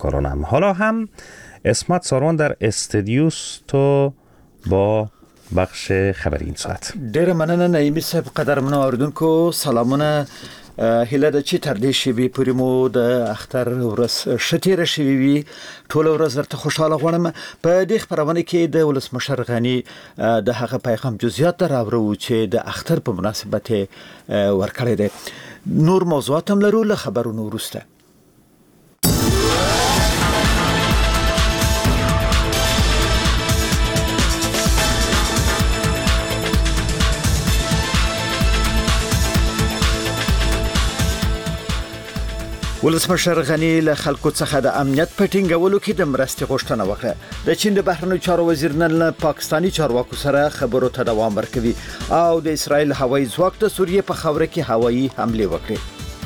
همکارانم. حالا هم اسمت ساروان در استودیوست تو با بخش خبری این ساعت. ډېره مننه نعیمي صاحب. قدرمنو اوریدونکو سلامونه. هیله ده چې تر دې شیبې پورې مو د اختر ورځ ښه تېره شوې وي. ټوله ورځ درته خوشحاله غواړم. په دې خپرونه کې د ولسمشر غني د هغه پیغام جزئیات راوړو چې د اختر په مناسبت ورکړی دی. نور موضوعات هم لرو له خبرونو وروسته. ولسمشر غني له خلکو څخه د امنیت په ټینګولو کې د مرستې غوښتنه وکړه. د چین د بهرنیو چارو وزیر نن پاکستانی چارواکو سره خبرو ته دوام ورکوي او د اسرائیل هوایي ځواک د سوریې په خاوره کې هوایي حمله وکړه.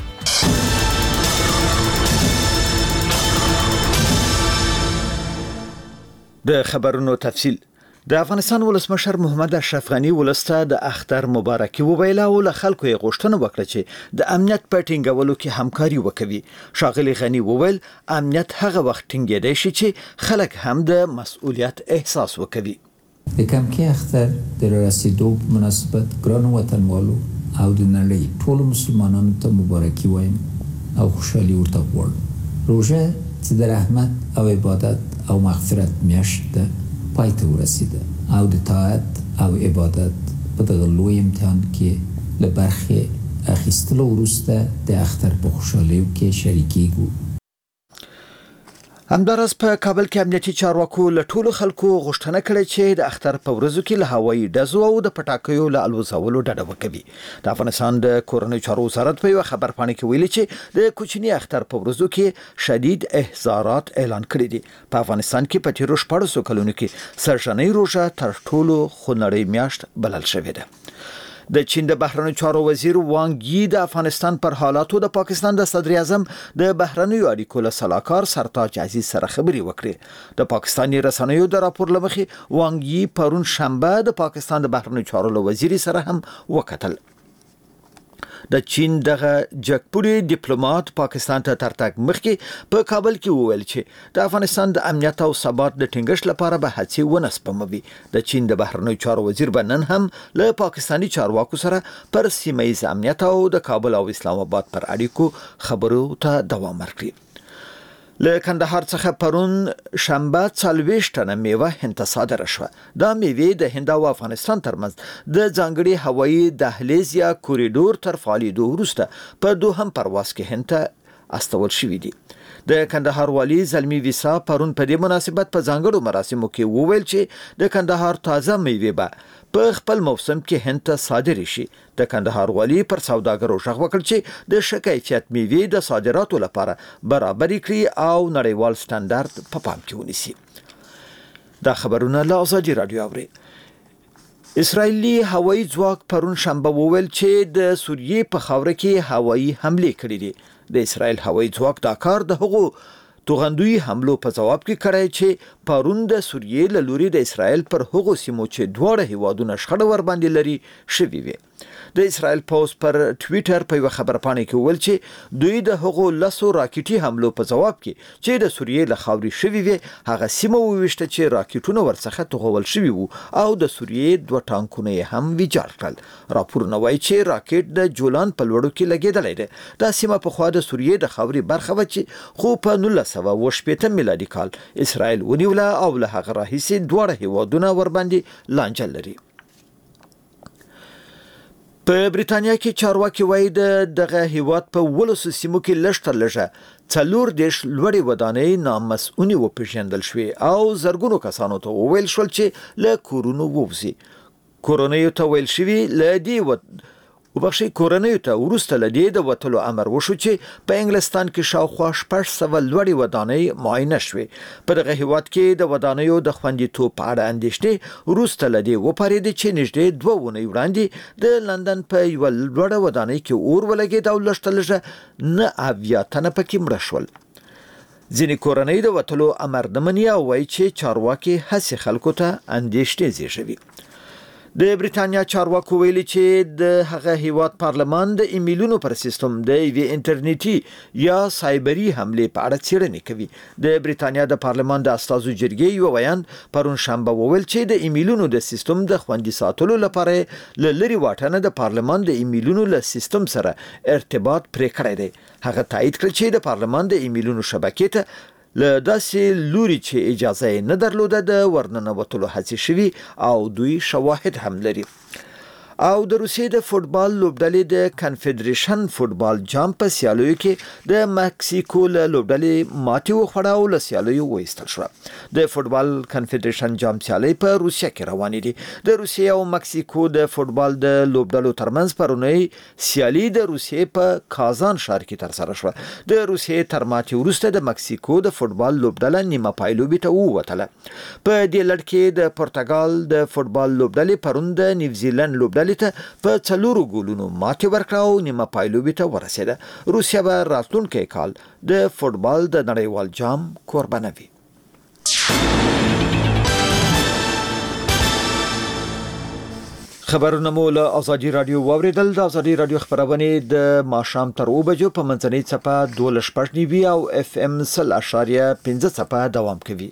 د خبرونو تفصیل. د افغانستان ولسمشر محمد اشرف غني ولسته د اختر مبارکي وویله او له خلکو یې غوښتنه وکړه چې د امنیت په ټینګولو کې همکاري وکړي. ښاغلي غني وویل امنیت هغه وخت ټینګېدای شي چې خلک هم د مسؤلیت احساس وکړي. د کمکي اختر د رسیدو مناسبت ګران وطنوالو او د نړۍ ټول مسلمانانو ته مبارکي وایم او خوشحالي ورته غواړم. روژه چې د رحمت او عبادت او مغفرت میاشت ده پای ته ورسیده او د طاعت او عبادت په دغه لوی امتحان کې له برخې اخیستلو وروسته د اختر په خوشحالیو کې شریکېږو. همدارس په کابل کې امنیتي چارواکو له ټولو خلکو غوښتنه کړې چې د اختر په ورځو کې له هوایي ډزو او د پټاکیو له الوزولو ډډه وکړي. د افغانستان د کورنیو چارو وزارت په یو خبر پاڼه کې ویلي چې د کوچني اختر په ورځو کې شدید احذارات اعلان کړي دي. په افغانستان کې په تیرو 14 کلونو کې سرشنۍ روژه تر ټولو خونړۍ میاشت بلل شوې ده. د چین د بهرنیو چارو وزیر وانګ یی د افغانستان پر حالاتو د پاکستان د صدر اعظم د بهرنیو اړیکو له سلاکار سرتاج عزیز سره خبرې وکړې. د پاکستاني رسنیو د راپور لمخې وانګ یی پرون شنبه د پاکستان د بهرنیو چارو له وزیر سره هم وکتل. د چین دغه جګپوري ډیپلوماټ پاکستان ته ترتګ مخکې په کابل کې وویل چې د افغانستان د امنیت او ثبات د ټینګښت لپاره به هڅې ونه سپموي. د چین د بهرنیو چارو وزیر به نن هم له پاکستاني چارواکو سره پر سیمه ییز امنیت او د کابل او اسلام آباد پر اړیکو خبرو ته دوام ورکړي. له کندهار څخه پرون شنبه 40 ټنه میوه هند ته صادره شوه. دا میوه د هند او افغانستان ترمنځ د ځانګړي هوایي دهلیز یا کوریډور تر فعالیدو وروسته په دوهم پرواز کې هند ته استول شوې دي. د کندهار والی زلمی ویسا پرون په دې مناسبت په ځانګړو مراسمو کې وویل چې د کندهار تازه میوه به په خپل موسم کې هند ته صادر شي. د کندهار والی پر سوداګرو ژغ وکړ چې د ښه کیفیت میوه د صادراتو لپاره برابر کړي او نړیوال سټانډرډ په پام کې ونیسي. دا خبرونه له ازادي رادیو اوري. اسرائیلي هوایي ځواک پرون شنبه وویل چې د سوریې په خاوره کې هوایي حمله کړې دي. د اسرائیل هوایي ځواک دا کار د هغو توغندوی حملو په جواب کې کړی چې پرون د سوریې له لوري د اسرائیل پر هغو سیمو چې دواړه هیوادونه شخړه ور باندې لري شوي وي. د اسرائیل پوز پر ټویټر په یو خبر پاڼه کې ویل چې دوی د هغو لاسو راکټي حملو په جواب کې چې د سوریې له خاورې شوي وي هغه سیمه وویشته چې راکټونه ورڅخه توغول شوي وو او د سوریې 2 ټانکونه هم ویجاړ کړل. راپورونه وایي چې راکټ د جولان په لوړو کې لګیدلی دی. دا سیمه په خوا د سوریې د خاورې برخه و چې خو په 1918 میلادي کال اسرائیل ونیوله او له هغه راهیسې دواړه هیوادونه ور باندې لانجه لري. په بریتانیا کې چارواکي وایي دغه هیواد په 12 سیمو کې لږ تر لږه 40 لوړې ودانۍ نامسؤونې وپېژندل شوې او زرګونو کسانو ته وویل شول چې له کورونو ووځي. کورنیو ته ویل شوي له دې کورنیو ته وروسته له دې د وتلو امر وشو چې په انګلستان کې شاوخوا 600 لوړې ودانۍ معاینه شوې. په دغه هیواد کې د ودانیو د خوندیتوب په اړه اندېښنې وروسته له دې وپارېدې چې نږدې 2 اونۍ وړاندې د لندن په یو لوړه ودانۍ کې اور ولګېد او لږ تر لږه 9 تنه پکې مړه شول. ځینې کورنۍ د وتلو امر نه مني او وایي چې چارواکي هڅې خلکو ته اندېښنې زیږوي. د بریتانیا چارواکو ویلي چې د هغه هیواد پارلمان د ایمیلونو پر سیستم د وی انټرنیټي یا سایبری حمله په اړه څېړنې کوي. د بریتانیا د پارلمان د استازو جرګې یو بیان پرون شنبه وویل چې د ایمیلونو د سیستم د خوندي ساتلو لپاره لری واټنه د پارلمان د ایمیلونو له سیستم سره ارتباط پرې کړی دی. هغه تایید کړ چې د پارلمان د ایمیلونو شبکې ته له داسې لوري چې اجازه نه درلوده د ورننوتلو هڅې شوي او دوی شواهد هم لري. او د روسیې د فوتبال لوبډلې د کنفدریشن فوتبال جام په سیالیو کې د مکسیکو له لوبډلې ماتې وخوړه او له سیالیو وایستل شو. د فوتبال کنفدریشن جام سیالي په روسیه کې روانې دي. د روسیې او مکسیکو د فوتبال د لوبډلو ترمنځ پرونی سیالي د روسیې په کازان ښار کې ترسره شوه. د روسیې تر ماتې وروسته د مکسیکو د فوتبال لوبډله نیمه پایلوبي ته ووتله. په دې لړ کې د پرتګال د فوتبال لوبډلې پرون د نیوزیلند لوبډلې ته په 4 ګولونو ماتې ورکړه او نیمه پایلوبي ته ورسېده. روسیه به راتلونکي کال د فوتبال د نړیوال جام کوربه وي. خبرونه مو له ازادي رادیو واوریدل. د ازادي رادیو خبرونه د ماښام تر 2 بجو په منځنۍ څپه 12.9 او اف ام 0.5 څپه دوام کوي.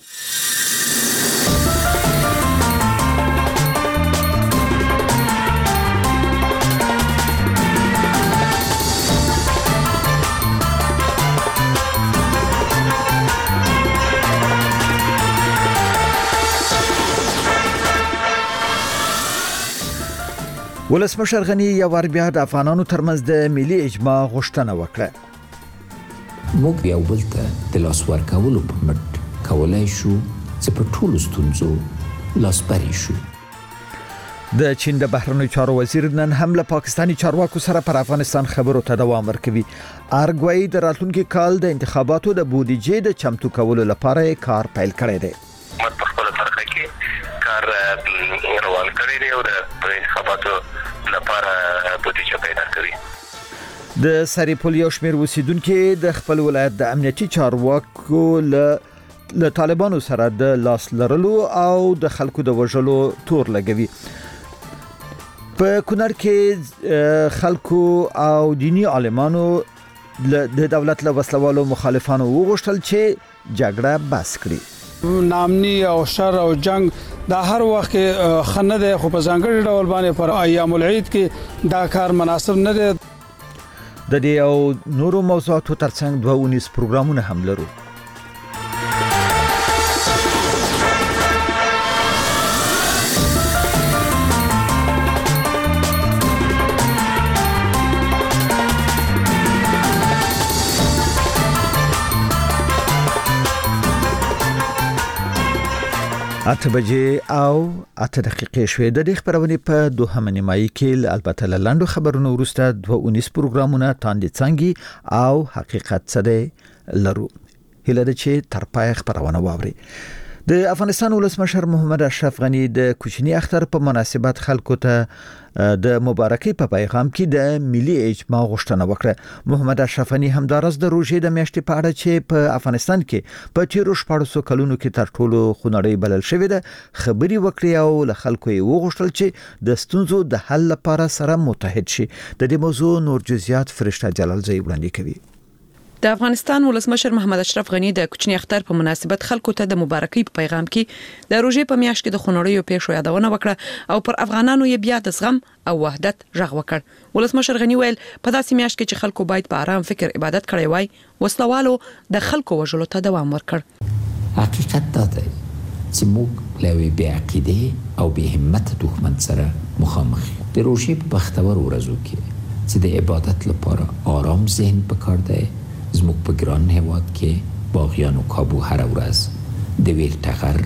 ولسمشر غنی یو ور بیا د افغانانو ترمنځ د ملي اجماع غوښتنه وکړه. موږ یو بل ته د لاس ورکولو په مټ کولای شو چې په ټولو ستونزو لاسبري شو. د چین د بهرنیو چارو وزیر نن هم له پاکستاني چارواکو سره پر افغانستان خبرو ته دوام ورکوي. ارګوي د راتلونکي کال د انتخاباتو د بودیجې د چمتو کولو لپاره کار پیل کړی دی. کار روان کړی دی او د انتخاباتو لپاره بودیجه پیدا کوي. د سریپول یو شمېر اوسیدونکو د خپل ولایت د امنیتي چارواکو له طالبانو سره د لاس لرلو او د خلکو د وژلو تور لګوي. په کونړ کې خلکو او دینی عالمانو د دولت له وسلوالو مخالفانو وغوښتل چې جګړه بس کړي. نامني او شر او جنگ دا هر وخت کې خنه ده، خو په ځانګړي ډول باندې پر ایام العید کې دا کار مناسب نه دی. د دې او نورو موضوعاتو ترڅنګ 2 پروګرامونه هم لرو. اته بجې او 8 دقیقې شوې. د دې خبرونه په دوهمه نیمایي کې البته لاندو خبرونو ورسته 2 پروګرامونه تاندې څنګه او حقیقت څه دی لرو. هله د چې تر پای خبرونه واوري. د افغانستان ولسمشر محمد اشرف غنی د کوچنی اختر په مناسبت خلکو ته د مبارکي په پیغام کې د ملي اجماع غوښتنه وکړه. محمد اشرف غنی همدارس د روژې د میاشتې په اړه چې په افغانستان کې په تیرو 1400 کلونو کې تر ټولو خونړۍ بلل شوې ده خبري وکړي او له خلکو یې وغوښتل چې د ستونزو د حل لپاره سره متحد شي. د دې موضوع نور جزئیات فرشته جلال زئی وړاندې کوي. د افغانستان ولسمشر محمد اشرف غنی د کوچنی اختر په مناسبت خلکو ته د مبارکۍ په پیغام کې د روژې په میاشت کې د خونړیو پیښو یادونه وکړه او پر افغانانو یې بیا د زغم او وحدت غږ وکړ. ولسمشر غنی ویل په داسې میاشت کې چې خلکو باید په آرام فکر عبادت کړی وای، وسلوالو د خلکو وژلو ته دوام ورکړ. حقیقت دا دی چې موږ له بې عقیدې او بې همت دښمن سره مخامخ یو. د روژې په بختور ورځو کې چې د عبادت لپاره آرام ذهن پکار دی، زموږ په ګران هېواد کې باغیانو کابو هر ورځ د ویل ټغر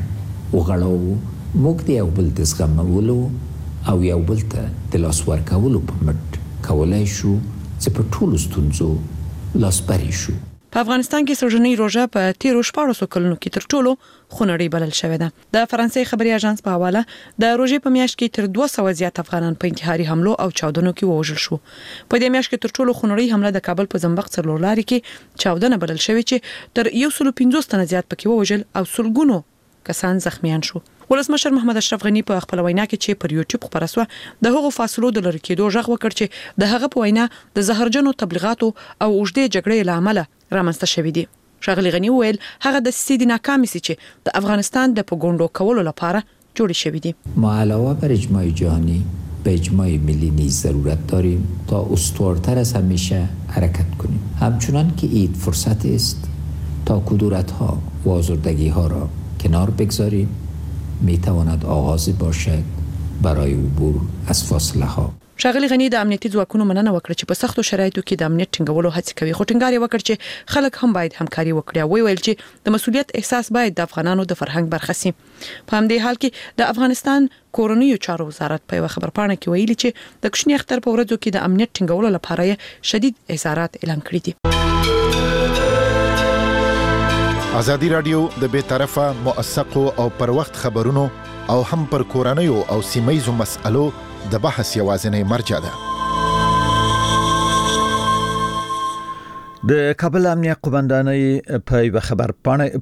وغړاوو. موږ د یو بل د زغمولو او یو بل ته د لاس ورکولو په مټ کولای شو چې په ټولو ستونزو لاسبري شو. په افغانستان کې سرجنۍ روژه په تیرو 1400 کلونو کې تر ټولو خونړۍ بلل شوې ده. د فرانسې خبري اژانس په حواله د روژې په میاشت کې تر 200 زیات افغانان په انتحاري حملو او چاودنو کې ووژل شو. په دې میاشت کې تر ټولو خونړۍ حمله د کابل په زنبق څلورلاري کې چاودنه بلل شوې چې تر 150 تنه زیات پکې ووژل او سلګونو کسان زخمیان شو. ولسمشر محمد اشرف غنی په خپل وینا کې چې پر یوټیوب خبره شوه د هغو فاصلو د لری کېدو ژغ وکړ چې د هغه په وینا د زهرجنو تبلیغاتو او اوږدې جګړې لامل رامنځته شوې دي. ښاغلي غنی وویل هغه د سیدي ناکامې سي چې د افغانستان د پګونډو کولو لپاره جوړې شوې دي. ما علاوه بر اجماع جهانی به اجماع ملی نیز ضرورت داریم تا استوارتر از همیشه حرکت کنیم. همچنان که این فرصت است تا کدورت‌ها و آزردگی‌ها را کنار بگذاریم می‌تواند آغازی باشد برای عبور از فاصله‌ها. ښاغلي غنی د امنیتي ځواکونو مننه وکړه چې په سختو شرایطو کې د امنیت ټینګولو هڅه کوي، خو ټینګار یې وکړ چې خلک هم باید همکاري وکړي او ویل چې د مسؤلیت احساس باید د افغانانو د فرهنګ برخه سي. په همدې حال کې د افغانستان کورنیو چارو وزارت په یو خبرپاڼه کې ویلي چې د کوچني اختر په ورځو کې د امنیت ټینګولو لپاره یې شدید احصارات اعلان کړي دي. ازادي رادیو د بے طرفه موثقو او پر وخت خبرونو او هم پر کورنیو او سیمایي مسألو د بحث یوازینی مرجع ده. د کابل امنیه قومندانۍ په یو خبرپاڼه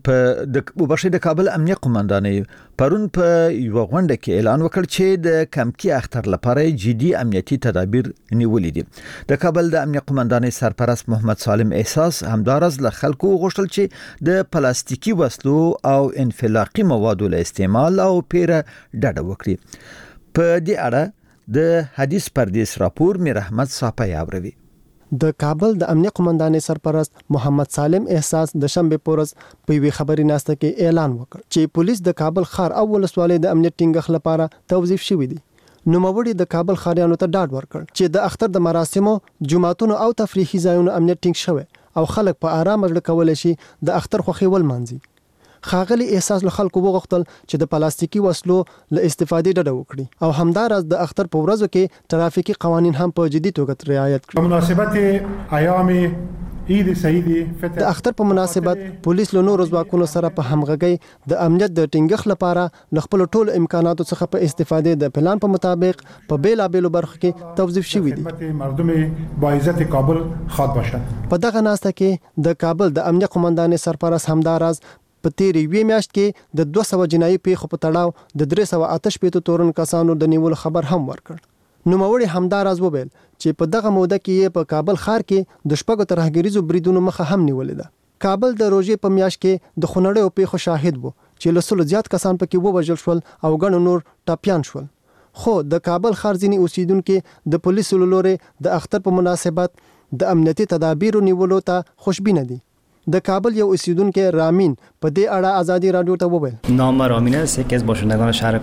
د کابل امنیه قومندانۍ پرون په یو غونډه کې اعلان وکړ چې د کمکی اختر لپاره جدي امنیتي تدابیر نیولې دي. د کابل د امنیه قومندانۍ سرپرست محمد سالم احساس همدارز له خلکو غوښتل چې د پلاستیکي وسلو او انفلاقي موادو له استعمال او پیره ډډه وکړي. په دې اړه د حدیث پردیس راپور میر احمد صاحب یاوروي. د کابل د امنیه قومندانۍ سرپرست محمد سالم احساس د شنبه پورز په وی خبري ناسته کې اعلان وکړ چې پولیس د کابل ښار او ولسوالۍ د امنیت ټینګښت لپاره توظیف شوی دي. نوموړي د کابل ښاریانو ته ډاډ ورکړ چې د اختر د مراسمو، جمعتونو او تفریحي ځایونو امنیت ټینګ شوی او خلک په آرام ځل کولای شي د اختر خوښي ولمانځي. خاغلی احساس له خلکو وغوښتل چې د پلاستیکي وسلو له استفادې ډډه وکړي او همدارس د اختر په ورځو کې ترافیکي قوانین هم په جدي توګه رعایت کړي. مناسبت ایام عید سعید فطر د اختر په مناسبت پولیس له نورو ځواکونو سره په همغږۍ د امنیت د ټینګښت لپاره له خپل ټولو امکاناتو څخه په استفادې د پلان په مطابق په بیلابېلو برخو کې توظیف شوي دي. مردم با عزت کابل خواد باشد. په دغه ناسته کې د کابل د امنیه قومندانۍ سرپرست همدارز په تیرې یوې میاشت کې د 200 جنایي پیښو په تړاو د 388 تورن کسانو د نیولو خبر هم ورکړ. نوموړي همدارز وویل چې په دغه موده کې په کابل ښار کې د شپږو ترهګریزو بریدونو مخه هم نیولې ده. کابل د روژې په میاشت کې د خونړیو پیښو شاهد وو چې له 100 زیات کسان پکې ووژل شول او ګڼ نور ټاپیان شول. خو د کابل ښار ځینې اوسیدونکو د پولیسو له لوري د اختر په مناسبت د امنیتي تدابیرو نیولو ته خوشبینه دي. د کابل یو اوسیدونکو رامین په دې اړه ازادي رادیو ته وویل نام رامین است یکی از باشندگان شهر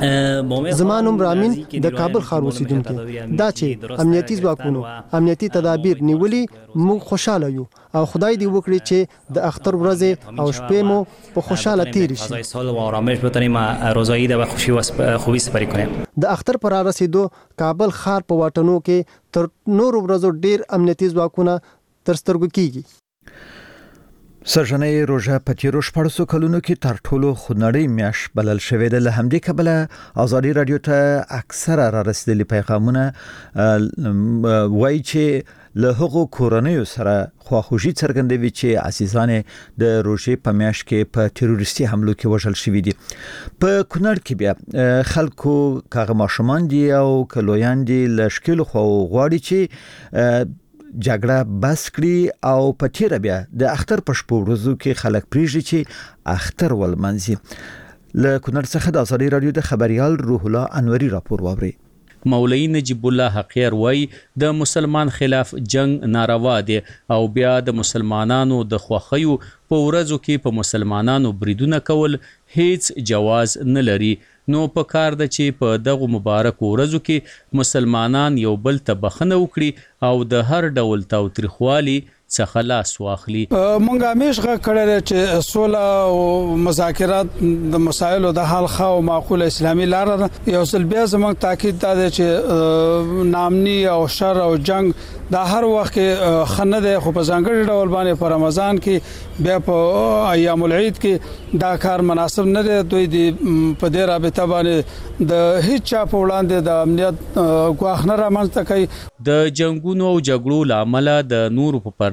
کابل. زمانم رامین د کابل ښار اوسیدونکو دا چې امنیتي ځواکونو امنیتي تدابیر نیولي موږ خوشاله یو او خدای دې وکړي چې د اختر ورځې او شپې مو په خوشاله تیر شي. فضای سال و آرامش بتونیم روزایی ده و خوبی سپری کنیم. د اختر پر رسیدو کابل ښار په واټونو کې تر نورو ورځو ډیر امنیتي ځواکونه تر سترګو کیږي. سرجنې روژه په تیرو 14 کلونو کې تر ټولو خونړۍ میاشت بلل شوې ده. له همدې کبله ازادي رادیو ته اکثره را رسیدلي پیغامونه وایي چې له هغو کورنیو سره خواخوږي څرګندوي چې عزیزان د روژې په میاشت کې په تروریستي حملو کې وژل شوي دي. په کونړ کې بیا خلکو کاغه ماشومان دي او کلویان دي له شکلو خو غواړي چې جګړه بس کړي او په تیر بیا د اختر په شپو ورځو کې خلک پریږي چې اختر ولمنځي. له کونړ څخه د ازادي رادیو د خبريال روح الله انوري راپور واوري. مولوی نجیب الله حقیر وای د مسلمان خلاف جنگ ناروا دی او بیا د مسلمانانو د خوخیو په ورځو کې په مسلمانانو بریدونه کول هیڅ جواز نه لري. نو په کار د چې په دغه مبارک ورځو کې مسلمانان یو بل ته بخنه وکړي او د هر ډول تاوتریخوالي څخه لاس واخلي. مونږه همیشه کړل چې صلح او مذاکرات د مسایلو د حل خو معقول اسلامي لار یو ځل بیا زموږ تاکید ده چې نامني او شر او جنگ دا هر وخت خنه ده خو په ځانګړي ډول باندې په رمضان کې بیا په ایام العید کې دا کار مناسب نه دی. دوی په دې رابطه باندې د هیڅ چا په وړاندې د امنیت غواخنه رامنځته کوي. د جنگونو او جګړو لامل د نور په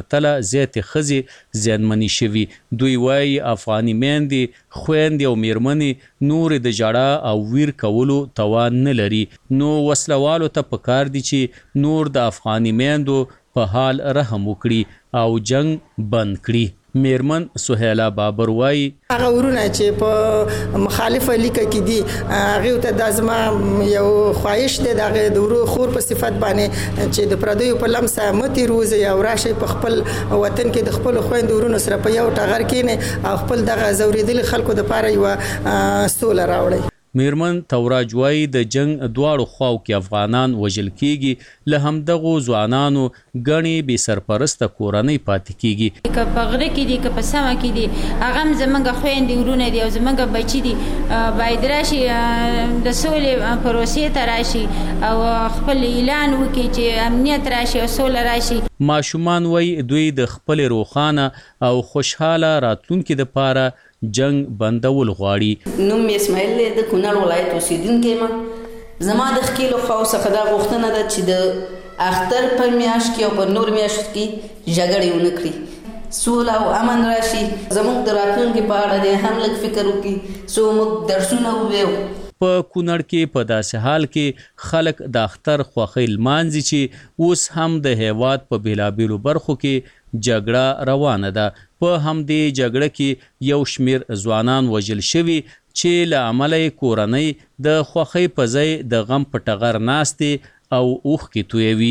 پرتله زیاتې ښځې زیانمنې شوي. دوی وایي افغاني میندې، خویندې او میرمنې نور د ژړا او ویر کولو توان نه لري. نو وسلوالو ته پکار دي چې نور د افغاني میندو په حال رحم وکړي او جنگ بند کړي. میرمن سهیلا بابر وایي هغه ورونه چې په مخالفه لیکه کې دي هغه ته د ازما یو خواهش دی دغه د ورو خور په صفت باندې چې د پردیو په لمسه متي روزي او راشي په خپل وطن کې د خپل خويند ورونو سره په یو ټغر کې او خپل دغه زوریدل خلکو د پاره یو سول راوړي. میرمن توراج وایي د جنگ دواړو خواو کې افغانان وژل کیږي. له همدغو ځوانانو ګڼې بې سرپرسته کورنۍ پاتې کیږي. که په غره کې دي که په سمه کې دي هغه هم زمونږ خویندې ورونه دي او زمونږ بچي دي باید راشي د سولې پروسې ته راشي او خپل اعلان وکړي چې امنیت راشي او سوله راشي. ماشومان وایي دوی د خپل روښانه او خوشحاله راتلونکي دپاره جنگ بندول غواړي. نوم اسماعیل دی، د کونړ ولایت اوسیدونکی یم. زما د ښکېلو خواو څخه دا غوښتنه ده چې د اختر په میاشت کې او په نور میاشتو کې جګړې ونه کړي، سوله او امن راشي. زموږ د راتلونکي په اړه دې هم لږ فکر وکړي څو موږ درسونه ووایو. په کونړ کې په داسې حال کې خلک د اختر خوښۍ لمانځي چې اوس هم د هیواد په بېلابېلو برخو کې جګړه روانه ده. په همدې جګړه کې یو شمیر ځوانان وژل شوي چې له امله یې کورنۍ د خوښۍ په ځای د غم په ټغر ناستې او اوښکې تویوي.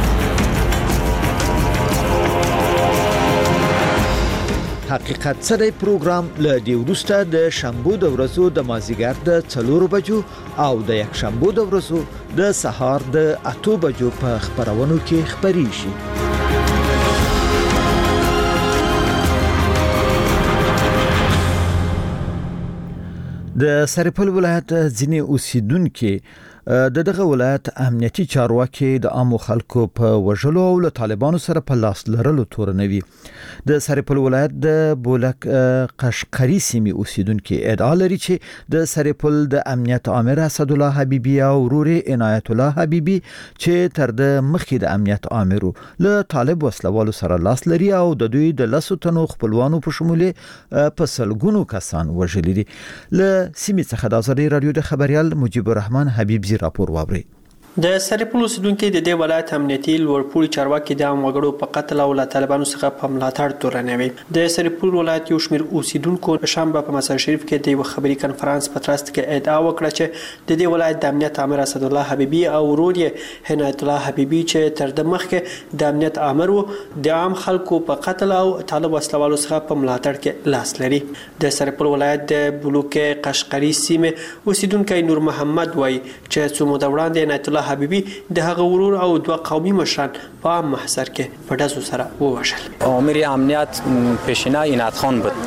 حقیقت سره پروګرام له دې وروسته د شنبه د ورځو د مازیګر د 4 بجو او د یک شنبه د ورځو د سهار د 8 بجو په خبرونو کې خبري شي. د سرپل ولایت ځینې اوسیدونکو دغه ولایت امنیتي چارواکي د عامو خلکو په وژلو او له طالبانو سره په لاس لرلو تورنوي. د سرپل ولایت د بولک قشقري سیمې اوسیدونکو ادعا لري چې د سرپل د امنیت عامر اسد الله حبیبي او ورور عنایت الله حبیبي چې تر د مخکې د امنیت عامر له طالب وسلوالو سره لاس لري او د دوی د لاسو تنو خپلوانو په شمول په سلګونو کسان وژلي دي. له سیمې څخه د ازادي رادیو د خبريال مجيب الرحمن حبیب راپور واوري. د سرپل اوسیدونکو د دې ولایت امنیتي لوړپوړي چارواکي د عام وګړو په قتل او له طالبانو څخه په ملاتړ تورنوي. د سرپل ولایت یو شمېر اوسیدونکو شنبه په مزار شریف کې د یو خبري کنفرانس په ترڅ کې ادعا وکړه چې د دې ولایت د امنیت عامر اسد الله حبیبي او ورور یې عنایت الله حبیبي چې تر د مخکې د امنیت عامر د عام خلکو په قتل او طالب وسلوالو څخه په ملاتړ کې لاس لري. د سرپل ولایت د بلوک قشقري سیمې اوسیدونکو نور محمد وایي چې څو موده وړاندې عنایت الله حبیبي د هغه ورور او دوه قومي مشران په عام محضر کې په ډزو سره ووژل. امیر امنیت پیشینه عنایت خان بود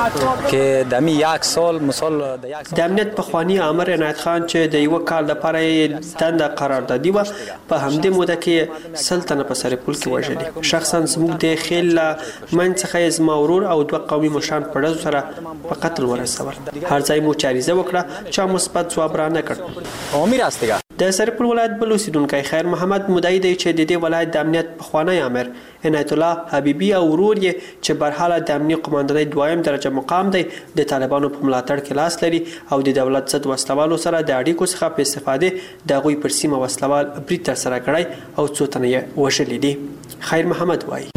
که دمی یک سال مثال د امنیت په خوانی امر عنایت خان چې د یو کال لپاره دنده قراردادي و په همدې موده کې سلطنت په سرپل کې وژل. شخصا زموږ د خیل من څخه زما ورور او دوه قومي مشران په ډزو سره په قتل ورسول. هر ځای مو چاریزه وکړه چې مثبت ځواب را نه کړ. امیر است دیگه د سرپل ولایت بل اوسیدونکی خیر محمد مدعی دی چې د دې ولایت د امنیت پخوانی امر عنایت الله حبیبي او ورور یې چې برحاله د امنیت قوماندانۍ دویم درجه مقام دی د طالبانو په ملاتړ کې لاس لري او د دولت ضد وسلوالو سره د اړیکو څخه په استفاده د غوي پر سیمه وسلوال برید تر سره کړی او څو تنه یې وژلي دي. خیر محمد وایي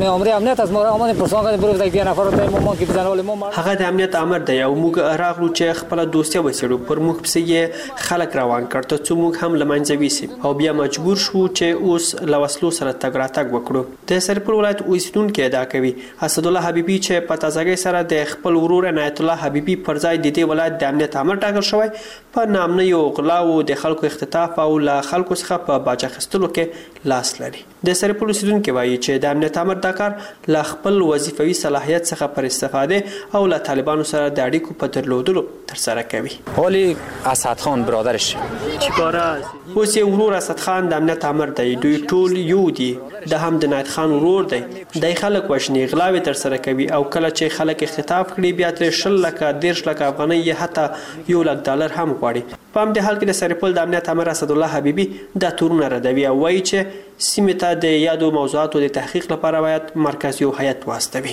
هغه د امنیت امر دی او موږ راغلو چې خپل دوستي وسیړو پر موږ پسې خلک روان کړ ته څو موږ هم لمنځوي سي او بیا مجبور شو چې اوس لوسلو سره تګ راتګ وکړو. د سرپل ولایت اوسیدونکو ادعا کوي اسد الله حبیبي چې په تازګۍ سره د خپل ورور عنایت الله حبیبي پر ځای د دې ولایت د امنیت امر ټاکل شوی په نامنه یو غلاو د خلکو اختطاف او له خلکو څخه په باج اخیستلو کې لاس لري. د سرپل اوسیدونکو وایي چې د امنیت امر د کار له خپل وظیفوي صلاحیت څخه پر استفاده او له طالبانو سره د اړیکو په درلودلو تر سره کوي. ولی اسد خان برادرش اوس یې ورور اسد خان د امنیت امر دی. دوی ټول یو دي. د هم د عنایت خان ورور دی. د خلک وشنی غلاوي تر سره کوي او کله چې خلک اختطاف کړي بیا تر 10 لک 10 لک افغانۍ حتی $1 لک هم غواړي. په همدې حال کې د سرپل د امنیت امر اسد الله حبیبي دا تورونه ردوي او وایي چې سیمې ته د یادو موضوعاتو د تحقیق لپاره باید مرکز یو هیئت واستوي.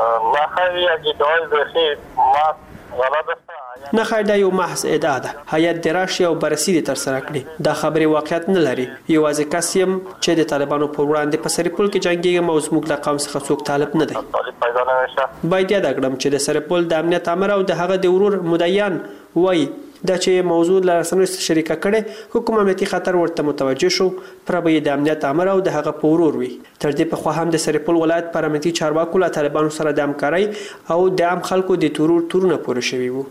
نه خیر دا یو محض ادعا ده. هیئت د راشي او بررسي تر سره کړي. دا خبرې واقعیت نه لري. یوازې کس یم چې د طالبانو پر وړاندې په سرپل کې جنګیږي او زموږ له قوم څخه څوک طالب نه دی. باید یاد کړم چې د سرپل د امنیت امر او د هغه د ورور مدین وایي دا چې موضوع له رسنیو شریکه کړي حکومت امنیتي خطر ورته متوجه شو پر به د امنیت امر او د هغه پورور وي. تر دې په خو هم د سرپل ولایت پر امنیتي چارواکو له طالبانو سره د همکارۍ او د عام خلکو د تورونه پوره شوي وو.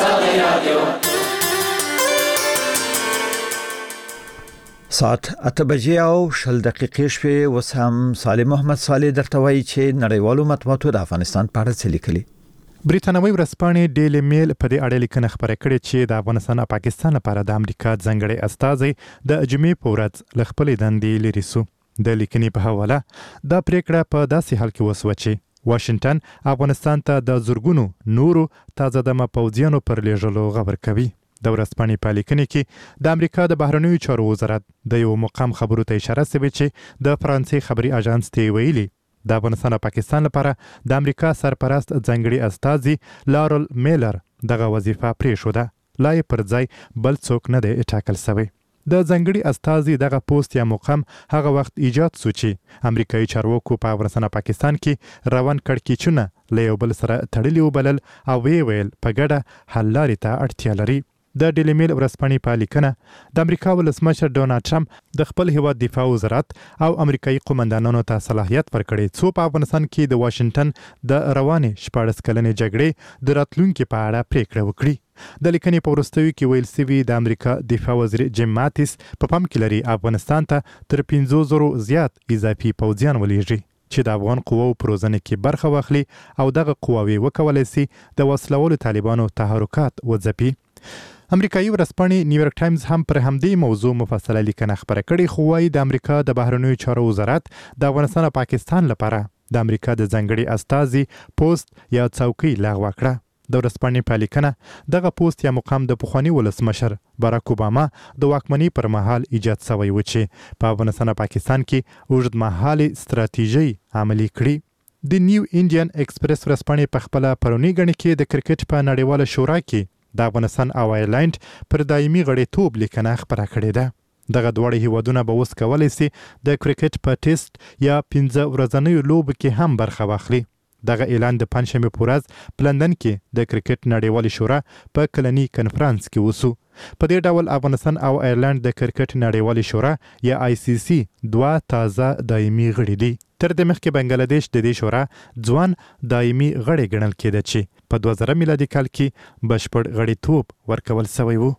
ساعت 8 بجې او 10 دقیقې شوې. اوس هم صالح محمد صالح درته وایي چې نړیوالو مطبوعاتو د افغانستان په اړه څه لیکلي. بریتانوي ورځپاڼې ډیلی میل په دې اړه لیکنه خبره کړې چې د افغانستان او پاکستان لپاره د امریکا ځانګړی استازی د جمعې په ورځ له خپلې دندې لرې سو. د لیکنې په حواله دا پریکړه په داسې حال کې وسوه چې واشنگټن افغانستان ته د زورګونو نورو تازه دمه پوځیانو پر لیږلو غبر کوي. د ورځپاڼې په لیکنې کې د امریکا د بهرنیو چارو وزارت د یو مقام خبرو ته اشاره شوې چې د فرانسې خبري اژانس ته ویلي د افغانستان او پاکستان لپاره د امریکا سرپرست ځانګړي استازي لارل میلر دغه وظیفه پریښوده. لا یې پر ځای بل څوک نه دی ټاکل شوی. د ځانګړي استازي دغه پوسټ یا مقام هغه وخت ایجاد شو چې امریکایي چارواکو په افغانستان او پاکستان کې روان کړکېچونه له یو بل سره تړلي وبلل او ویل په ګډه حل لارې ته اړتیا لري. د ډیلی میل ورځپاڼې په لیکنه د امریکا ولسمشر ډونالد ټرمپ د خپل هیواد دفاع وزارت او امریکایي قومندانانو ته صلاحیت ورکړی څو په افغانستان کې د واشنگټن د روانې 14 کلنې جګړې د راتلونکي په اړه پریکړه وکړي. د لیکنې په وروستیو کې ویل سوي د امریکا دفاع وزیر جیم ماتیس په پام کې لري افغانستان ته تر 500 زیات اضافي پوځیان ولېږي چې د افغان قواو په روزنه کې برخه واخلي او دغه قواوې وکولای شي د وسلوالو طالبانو تحرکات وځپي. امریکایي ورځپاڼې نیویارک ټایمز هم پر همدې موضوع مفصله لیکنه خبره کړې خو وايي د امریکا د بهرنیو چارو وزارت د افغانستان او پاکستان لپاره د امریکا د ځانګړي استازي پوسټ یا څوکۍ لغوه کړه. د ورځپاڼې په لیکنه دغه پوسټ یا مقام د پخواني ولسمشر باراک اوباما د واکمنۍ پر مهال ایجاد شوی و چې په افغانستان او پاکستان کې اوږدمهالې ستراتیژي عملي کړي. د نیو انډین ایکسپریس ورځپاڼې په خپله پرونی غڼې کې د کرکټ په نړیواله شورا کې د افغانستان او آیرلند پر دایمي غړیتوب لیکنه خبره کړې ده. دغه دواړه هیوادونه به اوس کولی شي د کرکټ په ټیسټ یا 15 ورځنیو لوبو کې هم برخه واخلي. دغه اعلان د پنځشنبې په ورځ په لندن کې د کرکټ نړیوالې شورا په کلني کنفرانس کې وسو. په دې ډول افغانستان او آیرلند د کرکټ نړیوالې شورا یا ICC دوه تازه دایمي غړي دي. تر دې مخکې بنگلاديش د دې شورا ځوان دایمي غړی ګڼل کېده چې په 2000 میلادي کال کې بشپړ غړیتوب ورکول شوی و.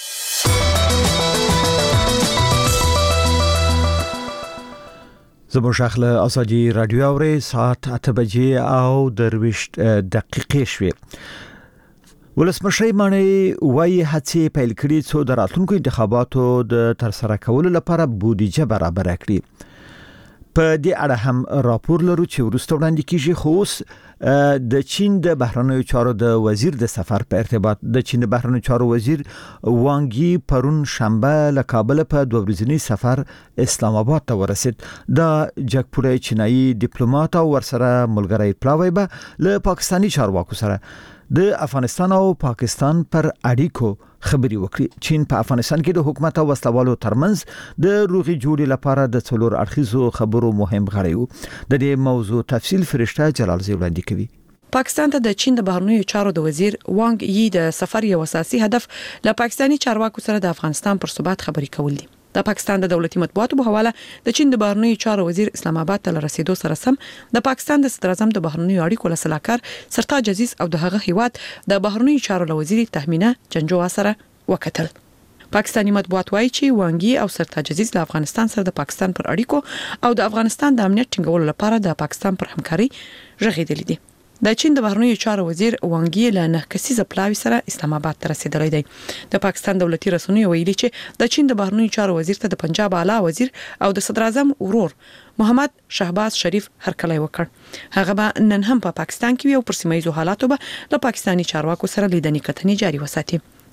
زموږ اخله اساجي رادیو اوري ساعت 8 بجې او 23 دقیقې شوې. ولسمشر مانی وایي هڅې پیل کړي څو د راتلونکو انتخاباتو د ترسره کولو لپاره بودیجه برابر کړي. په دې اړه هم راپور لرو چې وروسته وړاندې کیږي. خو اوس د چین د بهرنیو چارو د وزیر د سفر په ارتباط د چین د بهرنیو چارو وزیر وانګي پرون شنبه له کابل په 2 ورځنی سفر اسلام آباد ته ورسید. د جګپورې چینایي ډیپلوماټ او ورسره ملګری پلاوی به له پاکستاني چارواکو سره د افغانستان او پاکستان پر اړیکو خبري وکړي. چین په افغانستان کې د حکومت او وسلوالو ترمنځ د روغي جوړې لپاره د څلور اړخیزو خبرو مهم غړی وو. د دې موضوع تفصیل فرشته جلال زی وړاندې کوي. پاکستان ته د چین د بهرنیو چارو د وزیر وانګ یی د سفر یو اساسي هدف له پاکستاني چارواکو سره د افغانستان پر ثبات خبري کول دي. د پاکستان د دولتي مطبوعاتو په حواله د چین د بهرنیو چارو وزیر اسلام آباد ته رسیدو سره سم د پاکستان د صدر اعظم د بهرنیو اړیکو لسلاکار سرتاج عزیز او د هغه هیواد د بهرنیو چارو وزیر تهمینه جنجو سره وکتل. پاکستانی مطبوعات وایي چې وانګي او سرتاج عزیز له افغانستان سره د پاکستان پر اړیکو او د افغانستان د امنیت ټینګولو لپاره د پاکستان پر همکاري ژغېدلې دي. د چین د بهرنیو چارو وزیر وانګي له 9 کسیزه پلاوی سره اسلام آباد ته رسیدلی دی. د پاکستان دولتي رسنیو ویلي چې د چین د بهرنیو چارو وزیر ته د پنجاب اعلی وزیر او د صدر اعظم ورور محمد شهباز شریف هرکلی وکړ. هغه به نن هم په پاکستان کې او پر سیمه ییزو حالاتو به له پاکستاني چارواکو سره لیدنې کتنې جاري وساتي.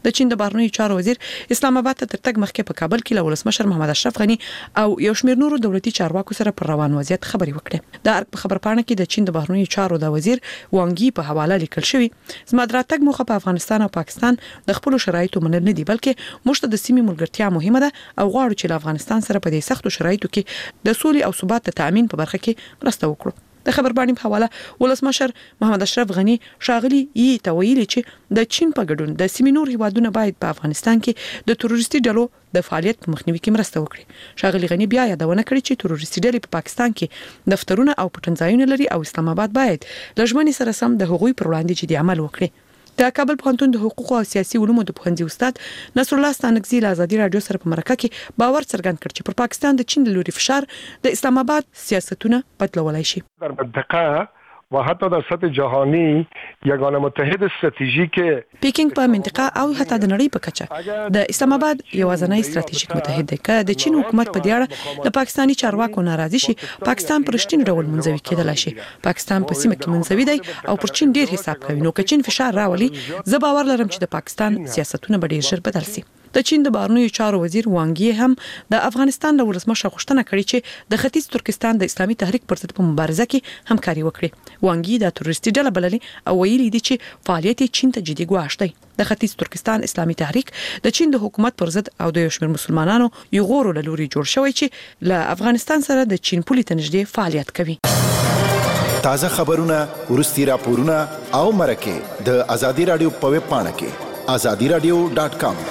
د چین د بهرنیو چارو وزیر اسلام آباد ته ترتګ مخکې په کابل کې له ولسمشر محمد اشرف غنی او یو شمېر نورو دولتي چارواکو سره پر روان وضعیت خبرې وکړې. د ارګ په خبرپاڼه کې د چین د بهرنیو چارو د وزیر وانګي په حواله لیکل شوی زما د راتګ موخه په افغانستان او پاکستان د خپل شرایطو منل نه دی بلکې موږ ته د سیمې ملګرتیا مهمه ده او غواړو چې له افغانستان سره په دې سختو شرایطو کې د سولې او ثبات د تامین په برخه کې مرسته وکړو. د خبرپاڼې په حواله ولسمشر محمد اشرف غنی شاغلی یې تویل چې د چین په ګډون د سیمې نور هیوادونه باید په افغانستان کې د تروریستي ډلو د فعالیت په مخنیوي کې مرسته وکړي. شاغلی غنی بیا یادونه کړې چې تروریستي ډلې په پاکستان کې دفترونه او پټنځایونه لري او اسلام آباد باید لږمنې سره سم د هغوی پر وړاندې جدي عمل وکړي. د کابل پوهنتون د حقوقو او سیاسي علومو د پوهنځي استاد نصر الله ستانکزی له ازادي رادیو سره په مرکه کې باور څرګند کړ چې پر پاکستان د چین د لوري فشار د اسلام آباد سیاستونه بدلولای شي. در منطقه و حتی در سطح جهانی یگانه متحد استراتژیک پیکینګ په منطقه او حتی د نړۍ په کچه د اسلام آباد یوازینی استراتیژیک متحد دی که د چین حکومت په دې اړه د پاکستاني چارواکو ناراضي شي پاکستان پر رښتینی ډول منځوي کېدلای شي. پاکستان په سیمه کې منځوي دی او پر چین ډیر حساب کوي نو که چین فشار راولي زه باور لرم چې د پاکستان سیاستونه به ډیر ژر بدل شي. د چین د بهرنیو چارو وزیر وانګي هم د افغانستان له ولسمشر غوښتنه کړې چې د ختیځ ترکستان د اسلامي تحریک پر ضد په مبارزه کې همکاري وکړي. وانګي د تروریستي ډله بللې او ویلي دي چې فعالیت چین ته جدي ګواښ دی. د ختیځ ترکستان اسلامي تحریک د چین د حکومت پر ضد او د یو شمېر مسلمانانو یو غورو له لوري جوړ شوی چې له افغانستان سره د چین پولې ته نږدې فعالیت کوي. تازه خبرونه ورستي راپورونه او مرکه د ازادي رادیو په ویب پاڼه کې azadiradio.com.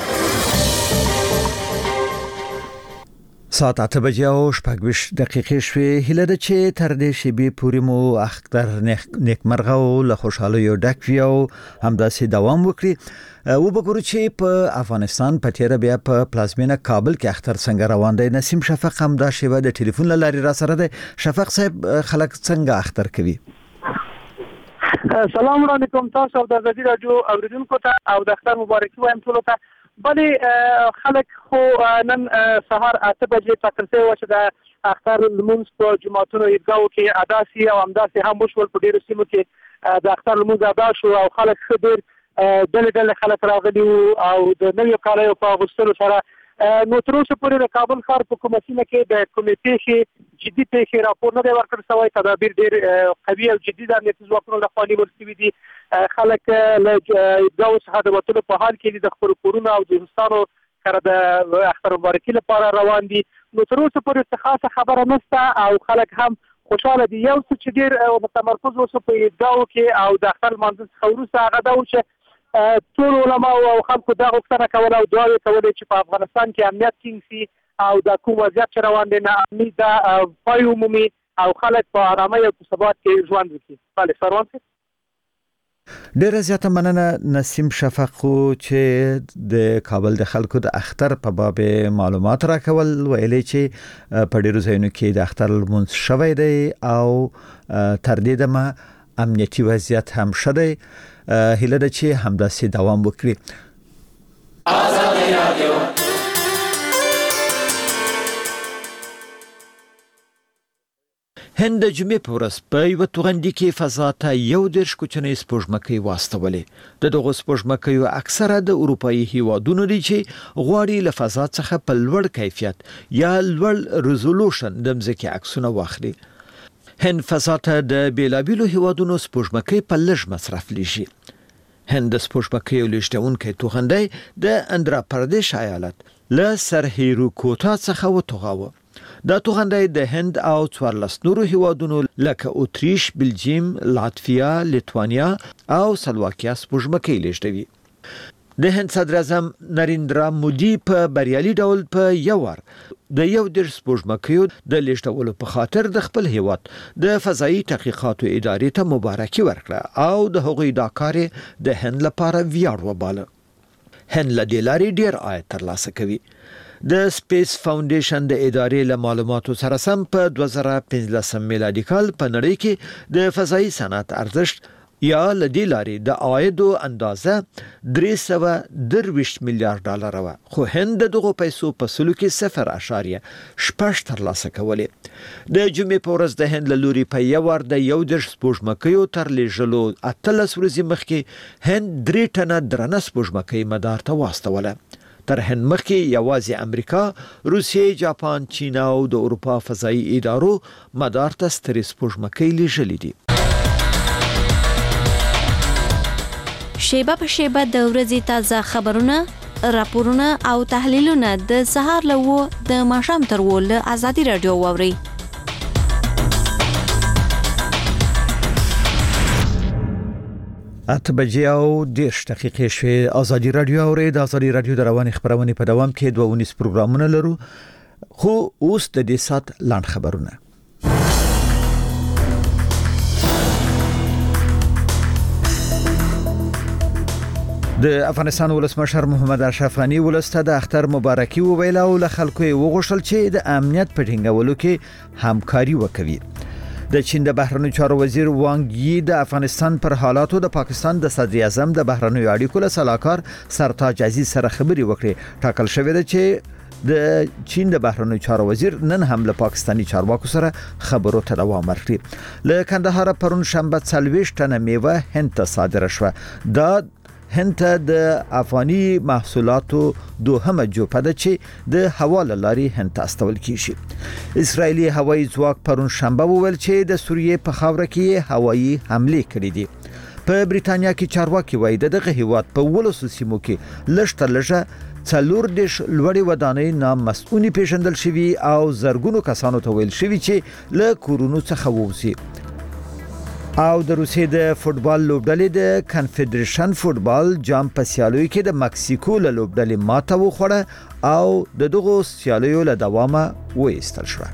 ساعت 8 بجې او 26 دقیقې شوې. هیله ده چې تر دې شیبې پورې مو اختر نیکمرغه او له خوشحالۍ ډک وي او همداسې دوام وکړي. وګورو چې په افغانستان په تیر بیا په پلازمینه کابل کې اختر څنګه روان دی. نسیم شفق هم دا شیوه د ټلیفون لارې را سره دی. شفق صاحب خلک څنګه اختر کوي؟ سلام علیکم تاسو او د ازادي رادیو اوریدونکو ته او د اختر مبارکي وایم ټولو ته. بلې خلک خو نن سهار 8 بجې ټاکل شوی و چې د اختر لمونځ په جوماتونو عیدګاهو کې ادا شي او همداسې هم وشول. په ډېرو سیمو کې د اختر لمونځ ادا شو او خلک ښه ډېر ډلې خلک راغلي وو او د نویو کالیو په اغوستلو سره. نو تر اوسه پورې د کابل ښار په کومه سیمه کې د کومې پیښې جدي پیښې راپور نه دی ورکړل شوی. تدابیر ډېر قوي او جدي د امنیتي ځواکونو لخوا نیول شوي دي. خلک له عیدګاهو څخه د وتلو په حال کې دي. د خپلو کورونو او دوستانو سره د اختر مبارکي لپاره روان دي. نو تر اوسه پورې څه خاصه خبره نشته او خلک هم خوشاله دي. یو څه چې ډېر متمرکز اوسه په عیدګاهو کې او د اختر لمانځه څخه وروسته هغه دا و چې ټول علما او خلکو دا غوښتنه کوله او دعاوې کولې چې په افغانستان کې امنیت ټینګ شي او د کوم وضعیت چې روان دی ناامني دا پای ومومي او خلک په ارامۍ او په ثبات کې ژوند وکړي. بله سروان صاحب ډیره زیاته مننه نسیم شفق چې د کابل د خلکو د اختر په باب معلومات راکول. ویلې چې په ډیرو ځایونو کې د اختر لمونځ شوی دی او تر دې دمه امنیتي وضعیت هم ښه دی. هیله ده چې همداسې دوام وکړي. ازادي رادیو هند د جمعې په ورځ په یوه توغندي کې فضا ته 11 کوچنۍ سپوږمکۍ واستولې. د دغو سپوږمکیو اکثره د اروپایي هیوادونو دي چې غواړي له فضا څخه په لوړ کیفیت یا لوړ ریزولوشن د مځکې عکسونه واخلي. هند فضا ته د بیلابیلو هیوادونو سپوږمکۍ په لږ مصرف لیږي. هند د سپوږمکیو لیږدونکی توغندی د اندرا پردیش ایالت له سرهیروکوتا څخه وتوغاوه. دا توغندی د هند او 14 نورو هیوادونو لکه اتریش، بلجیم، لاتویا، لیتوانیا او سلواکیا سپوږمکۍ لیږدوي. د هند صدر اعظم نریندرا مودي په بریالي ډول په یو وار د 11 سپوږمکیو د لیږدولو په خاطر د خپل هیواد د فضایي تحقیقاتو ادارې ته مبارکي ورکړه او د هغوی دا کار د هند لپاره ویاړ وباله. هند له دې لارې ډیر عاید ترلاسه کوي. د سپیس فاونډیشن د ادارې له معلوماتو سره سم په 2015 میلادي کال په نړۍ کې د فضایي صنعت ارزښت یا لدی لاري د عوایدو اندازه 323 میلیارډ ډالر و، خو هند دغه پیسو په سلو کې 0.8 ترلاسه کولې. د جمعې په ورځ د هند لوري په یو ور د 11 سپوږمکیو تر لیږلو 18 ورځې مخکې هند 3 ټنه درنه سپوږمکۍ مدار ته واستوله. تر هند مخکې یوازې امریکا، روسیې، جاپان، چین او د اروپا فضایي ادارو مدار ته سترې سپوږمکۍ لیږلې دي. شیبه په شیبه د ورځې تازه خبرونه، راپورونه او تحلیلونه د سهار له 9 د ماښام تر 10 له ازادي رادیو واوري. 8 بجې او 10 دقیقې شوې. ازادي رادیو اوري. د ازادي رادیو د رواني خبرونه په دوام کې 22 پروګرامونه لرو، خو اوس د دې سات لاند خبرونه. د افغانستان ولسمشر محمد اشرف غنی ولسته د اختر مبارکي وویل او له خلکو یې وغوښتل چې د امنیت په ټینګولو کې همکاري وکړي. د چین د بهرنیو چارو وزیر وانګ یی د افغانستان پر حالاتو د پاکستان د صدر اعظم د بهرنیو اړیکو له سلاکار سرتاج عزیز سره خبري وکړي. ټاکل شوې ده چې د چین د بهرنیو چارو وزیر نن هم له پاکستاني چارواکو سره خبرو ته دوام ورکړي. له کندهار پرون شنبه 40 ټنه میوه هند ته صادره شوه. دا هند ته د افغاني محصولاتو دوهمه جوپه ده چې د حواله لاري هند ته استول کیږي. اسرایلی هوایي ځواک پرون شنبه وویل چې د سوریې په خاوره کې هوایي حمله کړې دي. په بریتانیا کې چارواکي وایي دغه هیواد په ولسو سیمو کې لږ تر لږه 40 لوړې ودانۍ نامسؤونی پیژندل شوي او زرګونو کسانو ته ویل شوي چې له کورونو څخه ووځي. او د روسیې د فوتبال لوبډلې د کنفدریشن فوتبال جام په سیالیو کې د مکسیکو له لوبډلې ماته وخوړه او د دغو سیالیو له دوامه وایستل شوه.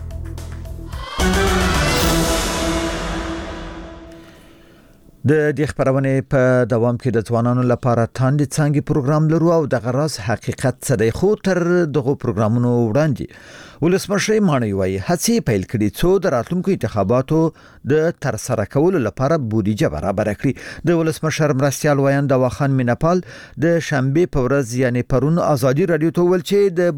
د دې خبرونه په دوام کې د ځوانانو لپاره تاندې څنګه پروګرام لرو او د غراس حقیقت څه دی، خو تر دغه پروګرامونو وړاندې ولسمشر مانی وایي هڅې پیل کړي څو د راتلونکو انتخاباتو د تر سره کولو لپاره بودیجه برابر کړي. د ولسمشر مرستیال وایند واخان مینپال د شنبه په ورځ یعنی پرون ازادي رادیو ته ویل چې د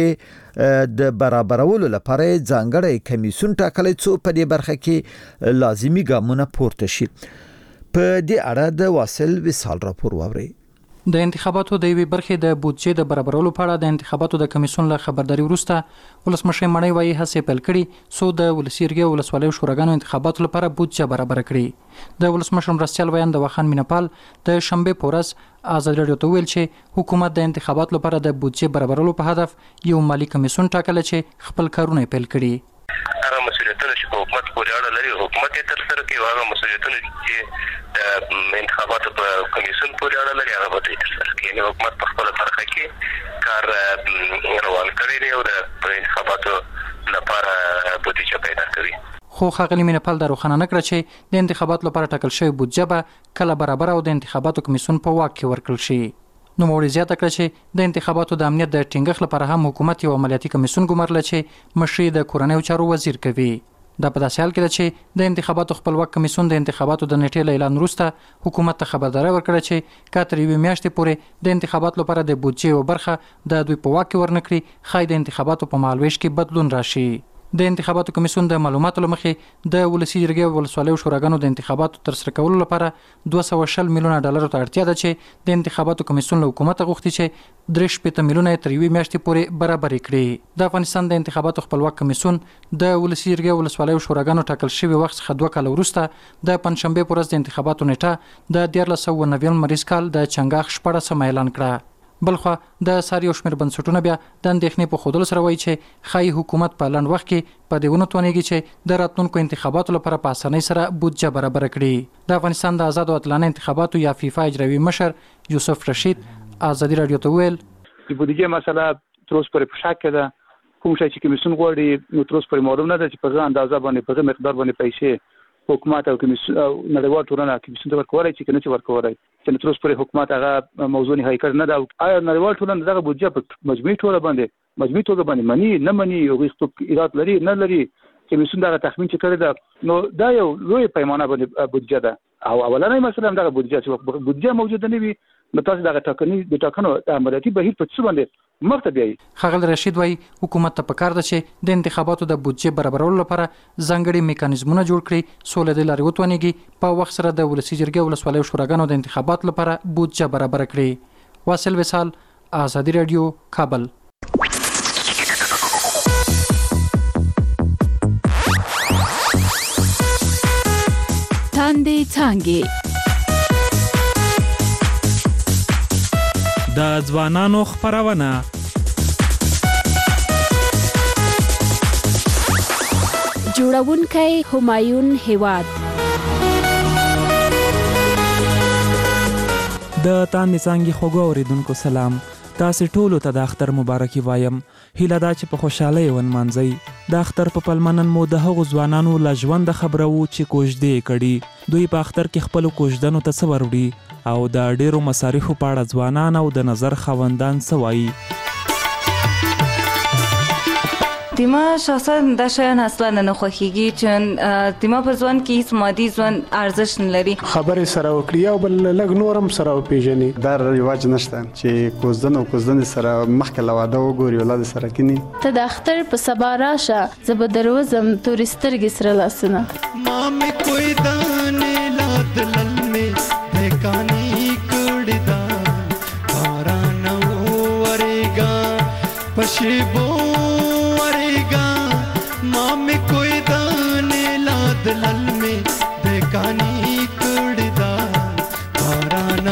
بودیجه د برابرولو لپاره ځانګړی کمیسیون ټاکلی څو په دې برخه کې لازمي ګامونه پورته شي. په دې اړه د واصل وصال راپور واوري. د انتخاباتو د یوې برخې د بودجې د برابرولو په اړه د انتخاباتو د کمیسیون له خبرداري وروسته ولسمشر مانی وایي هڅې پیل کړي څو د ولسیرګي او ولسوالیو شوراګانو انتخاباتو لپاره بودجه برابر کړي. د ولسمشر مرستیال وایند واخان مینپال د شنبه په ورځ ازادي رادیو ته ویل چې حکومت د انتخاباتو لپاره د بودجې برابرولو په هدف یو مالی کمیسیون ټاکلی چې خپل کارونه پیل کړي. هغه مسؤلیتونه چې په حکومت پورې اړه لري حکومت یې تر سره کوي، هغه مسؤلیتونه چې د انتخاباتو په کمیسیون پورې اړه لري هغه به تر سره کوي. یعنې حکومت په خپله برخه کې کار روان کړی دی او د انتخاباتو لپاره بودیجه پیدا کوي. خو ښاغلي مینپال دا روښانه نه کړه چې د انتخاباتو لپاره ټاکل شوې بودجه به کله برابر او د انتخاباتو کمیسیون په واک کې ورکړل شي. نوموړي زیاته کړه چې د انتخاباتو د امنیت د ټینګښت لپاره هم حکومت یو عملیاتي کمیسیون ګمارله چې مشري د کورنیو چارو وزیر کوي. دا په داسې حال کې ده چې د انتخاباتو خپلواک کمیسیون د انتخاباتو د نیټې له اعلان وروسته حکومت ته خبرداری ورکړه چې که تر یوې میاشتې پورې د انتخاباتو لپاره د بودجې یوه برخه د دوی په واک کې ورنکړي، ښایي د انتخاباتو په مهالویش کې بدلون راشي. د انتخاباتو کمیسیون د معلوماتو لمخې د ولسی جرګې او ولسوالیو شوراګانو د انتخاباتو ترسره کولو لپاره 240 میلیونه ډالر ته اړتیا ده چې د انتخاباتو کمیسیون له حکومت غوښتي چې 3 میلیونه تر یوې میاشتې پورې برابر کړي. د افغانستان د انتخاباتو خپلواک کمیسیون د ولسی جرګې او ولسوالیو شوراګانو ټاکل شوی وخت څخه 2 کال وروسته د پنځشنبه په ورځ د انتخاباتو نیټه د 1490 مریض کال د چنګاښ 14 اعلان کړه. بلخوا د ساریو شمیر بنسټونه بیا د اندېښنې په خوده سره وایي چې خای حکومت په لنډ وخت کې په دې ونه توانېږي چې د راتلونکو انتخاباتو لپاره په اسانۍ سره بودجه برابر کړي. د افغانستان د آزاد او عادلانه انتخاباتو یا فیفا اجرایي مشر یوسف رشید ازادي رادیو ته ویل د بودجه مسله تر اوسه پورې په شک ده. کوم شي چې کمیسیون غواړي نو تر اوسه پورې معلوم نه ده چې په غو اندازه باندې په مقدار باندې پیسې حکومت او کمیسیون نړیوال ټولنه کمیسیون ته ورکوي چې کنه چې ورکوي چې تر اوسه پورې حکومت هغه موضوع نه هیکړ نه ده. آیا نړیوال ټولنه دغه بودجه په مجموعي توګه باندې مني نه مني یو غوښتو ایراد لري نه لري کمیسیون دغه تخمین چې کړی ده نو دا یو لوی پیمانه باندې بودجه ده. او اولنۍ مسله هم دغه بودیجه موجوده نه وي نو تاسو دغه ټاکنو د عملیاتي بهیر په څه باندې مخ ته بیایي. ښاغلی رشید وایي حکومت ته پکار ده چې د انتخاباتو د بودجې برابرولو لپاره ځانګړي میکانیزمونه جوړ کړي څو له دې لارې وتوانېږي په وخت سره د ولسي جرګې او ولسوالیو شوراګانو د انتخاباتو لپاره بودجه برابره کړي. واصل وصال، آزادي رادیو، کابل. تاندې څانګې د ځوانانو خپرونه جوړونکی همایون هیواد. د تاندې څانګې خوږو اوریدونکو سلام. تاسې ټولو ته د اختر مبارکي وایم. هیله دا چې په خوشحالۍ ونمانځئ. د اختر په پلمنن مو د هغو ځوانانو له ژونده خبره وو چې کوژدې یې کړي. دوی په اختر کې خپلو کوژدنو ته څه وروړي او د ډیرو مصارفو په اړه ځوانان او د نظر خاوندان څه وایي. دیما شخصا دا شیان اصلا نه خوښیږي چې دیما په ځوان کې هیڅ مادي ځوان ارزښت نه لري. خبرې سره وکړي او بل لږ نورم سره وپیژني. دا رواج نشته چې کوزدن سره مخکې له واده وګوري ولادت سره کینی. ته د اختر په سبا راشه زه به دروزم تورې سترګې سره لاسونه. ما مې کوئی دانې لاد لل مې کانی کړی دا باران ورېګا پښیبو مامې کوئی دانې لاد لل مې کانی کړی دا باران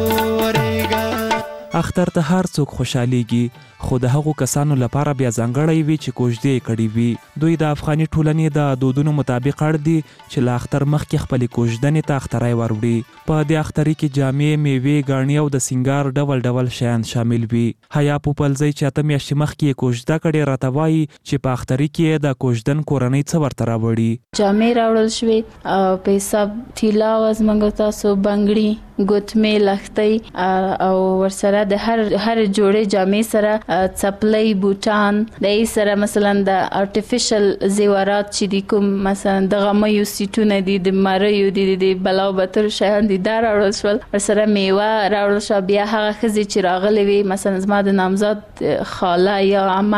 ورېګا. اختر ته هر څوک خوشحاليږي خو د هغو کسانو لپاره بیا ځانګړی وي چې کوژدې کړي وي. دوی د افغاني ټولنې د دودونو مطابق اړ دي چې له اختر مخکې خپلې کوژدنې ته اختری وروړي. په دې اختري کې جامې، میوې، ګاڼې او د سینګار ډول ډول شیان شامل وي. حیا پوپلزی چې 8 میاشتې مخکې یې کوژده کړې راته وایي چې په اختري کې د کوژدن کورنۍ څه ورته راوړي. جامې راوړل شوې او په حساب طلا زموږ تاسو بنګړي، ګوتمې، لښتۍ او ورسره د هر جوړې جامې سره څپلۍ، بوټان، د سره مثلا د ارتفیشل زیورات چې دي کوم مثلا د غمیو سیټونه دي، د مریو دي، د بلاو بتر شیان دي دا راوړل شول. ورسره میوه راوړل شو. بیا هغه ښځې چې راغلې وي مثلا زما د نامزاد خاله یا عمه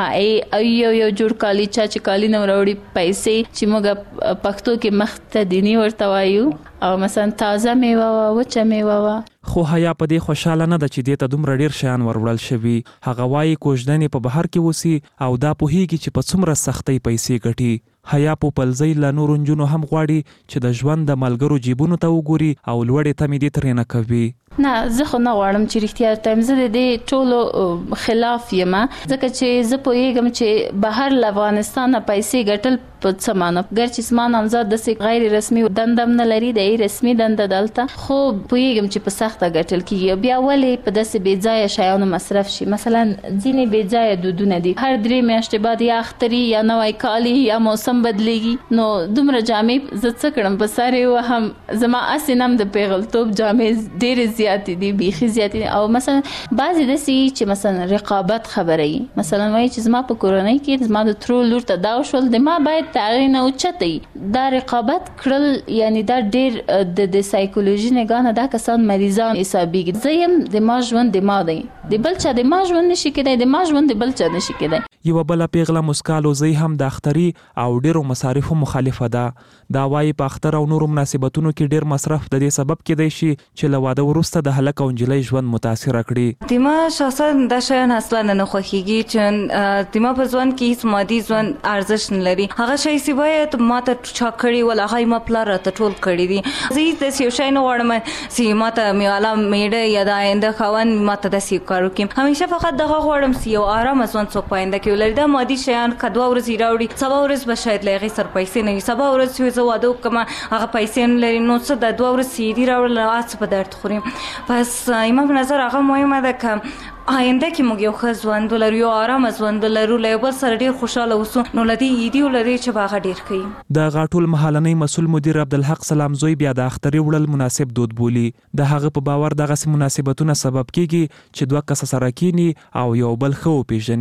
یو جوړ کالي چا چې کالي نه راوړي پیسې چې موږ پښتو کې مختدینی ورته وایو او مثلا تازه میوه وچه میوه. خو حیا په دې خوشاله نه ده چې دې ته دومره ډیر شیان وروړل شوي. هغه وایي کوژدنې په بهر کې وسی او دا پوهیږي چې په څومره سختۍ پیسې ګټي. حیا پوپلزی له نورو نجونو هم غواړي چې د ژوند د ملګرو جیبونو ته وګوري او لوړې تمې دې ترې نه کوي. نه زه خو نه غواړم چې رښتیا ټایم زه د دې ټولو خلاف یم ځکه چې زه پوهیږم چې بهر له افغانستان پیسې ګټل په څه معنی ګرچې زما نامزاد داسې غیر رسمي دندم نه لري د رسمي دنده دلته خو پوهیږم چې په سخته ګټل کیږي. بیا ولې په داسې بې ځایه شیانو مصرف شي؟ مثلا ځینې بې ځایه دودونه دي هر 3 میاشتې بعد یا اختري یا نوی کالي یا موسم بدلیږي نو دومره جامې زه څه کړم په ساري وهم زما اسنم د پیغلتوب جامې ډېرې زیاتې دي بیخي زیاتې او مثلا بعضې داسې چې مثلا رقابت خبره وي مثلا وایي چې زما په کورنۍ کې زما د ترو لور ته دا وشول د ما باید تغییر نه اوچته دا رقابت کړل یعنی دا ډېر د سایکولوژي نگاه دا کسان مریضان حسابيږي. زه يم د ما ژوند د ما دی د بل چا د ما ژوند نشي کېدای د ما ژوند د بل چا نشي کېدای. یو بل پیغله مسکالو زی هم د اختري او ډیرو مصارفو مخالفه ده. دا وايي په اختر او نورو مناسبتونو کې ډیر مصرف د دې سبب کېدای شي چې له واده وروسته د هلک او نجلۍ ژوند متاثر کړي. دیما شخصا دا شیان اصلا نه خوښیږي چې دیما په ځوان کې هیڅ مادي ځوان ارزښت نه لري. هغه شی چې باید ماته چا کړی ول هغه ما پلار ته ټول کړی دي. زه د یو شی نه وړم چې ماته میواله میډه یا د آینده خوان ماته د سی کارو کې همیشه فقط دغه وړم چې یو آرام ځوان څوک پاینده کې ولر دا مادي شیان کدو ورځ راوړي سبا ورځ به شاید لغې سر پیسې نه سبا ورځ زه واده کوم هغه پیسې نه لري نو څه د 2 ورځې سیدی راوړل اڅ په درد خورم. پس ایمه په نظر هغه مهمه ده که آینده کې موږ یو ښه ژوند ولرو یو آرام ژوند ولرو له بل سره ډیر خوشاله اوسو نو لدی ایدی ولري چې باغ ډیر کوي. د غاټول محلنۍ مسول مدیر عبدالحق سلامزوی بیا د اختري وړل مناسب دود بولی. د هغه په باور دغه مناسبتونه سبب کیږي چې دوه کس سره کینی او یو بل خو پیژني.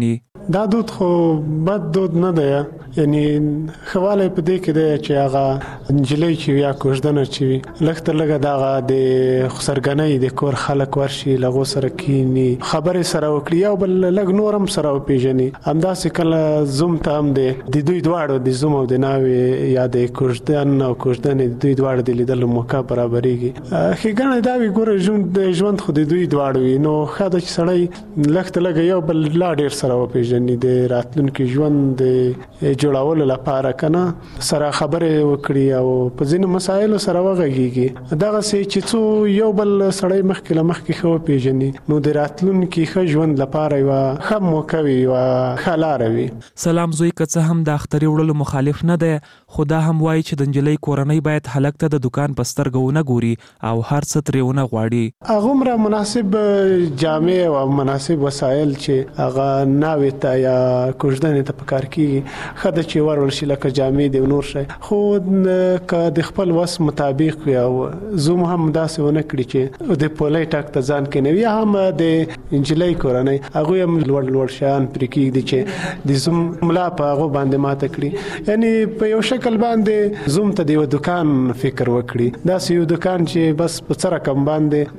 دا دود خو بد دود نه دی، یعنی خواله په دې کې دی چې هغه انجلۍ چې یا کوژدنه چې وي لږ تر لږه دغه د خسرګنۍ د کور خلک ورشي لغو سره کینی خبرې سره وکړي او بل لږ نور هم سره وپیژني. همداسې کله زوم ته هم د دوی دواړو د زوم او د ناوې یا د کوژدن او کوژدنې د دوی دواړو د لیدلو موقع برابرېږي. ښېګڼه دا وي ګوره ژوند خو د دوی دواړو وي، نو ښه ده چې سړی لږ تر لږه یو بل لا ډېر سره وپیژني د راتلونکي ژوند د جوړولو لپاره کنه سره خبرې وکړي او په ځینو مسایلو سره وغږیږي. دغسې چې څو یو بل سړی مخکې له مخکې ښه وپیژني نو د راتلونکي ښه ژوند لپاره یوه ښه موقع وي، یوه ښه لاره وي. سلام زوی که څه هم د اختري وړلو مخالف نه دی، خو دا هم وایي چې د نجلۍ کورنۍ باید هلک ته د دکان په سترګو ونه ګوري او هر څه ترې ونه غواړي. هغومره مناسب جامې او مناسب وسایل چې هغه ناوې ته یا کوژدنې ته پکار کېږي ښه ده چې ورول شي، لکه جامې دی نور شی، خو که د خپل وس مطابق وي او زوم هم داسې ونه کړي چې د پولۍ ټک ته ځان کېنوي، یا هم د نجلۍ کورنۍ هغوی هم لوړ لوړ شیان پرې کېږدي چې د زوم ملا په هغو باندې ماته کړي. یعنی په یو شکل باندې زوم ته د یو دکان فکر وکړي، داسې یو دکان چې بس په څه رقم باندې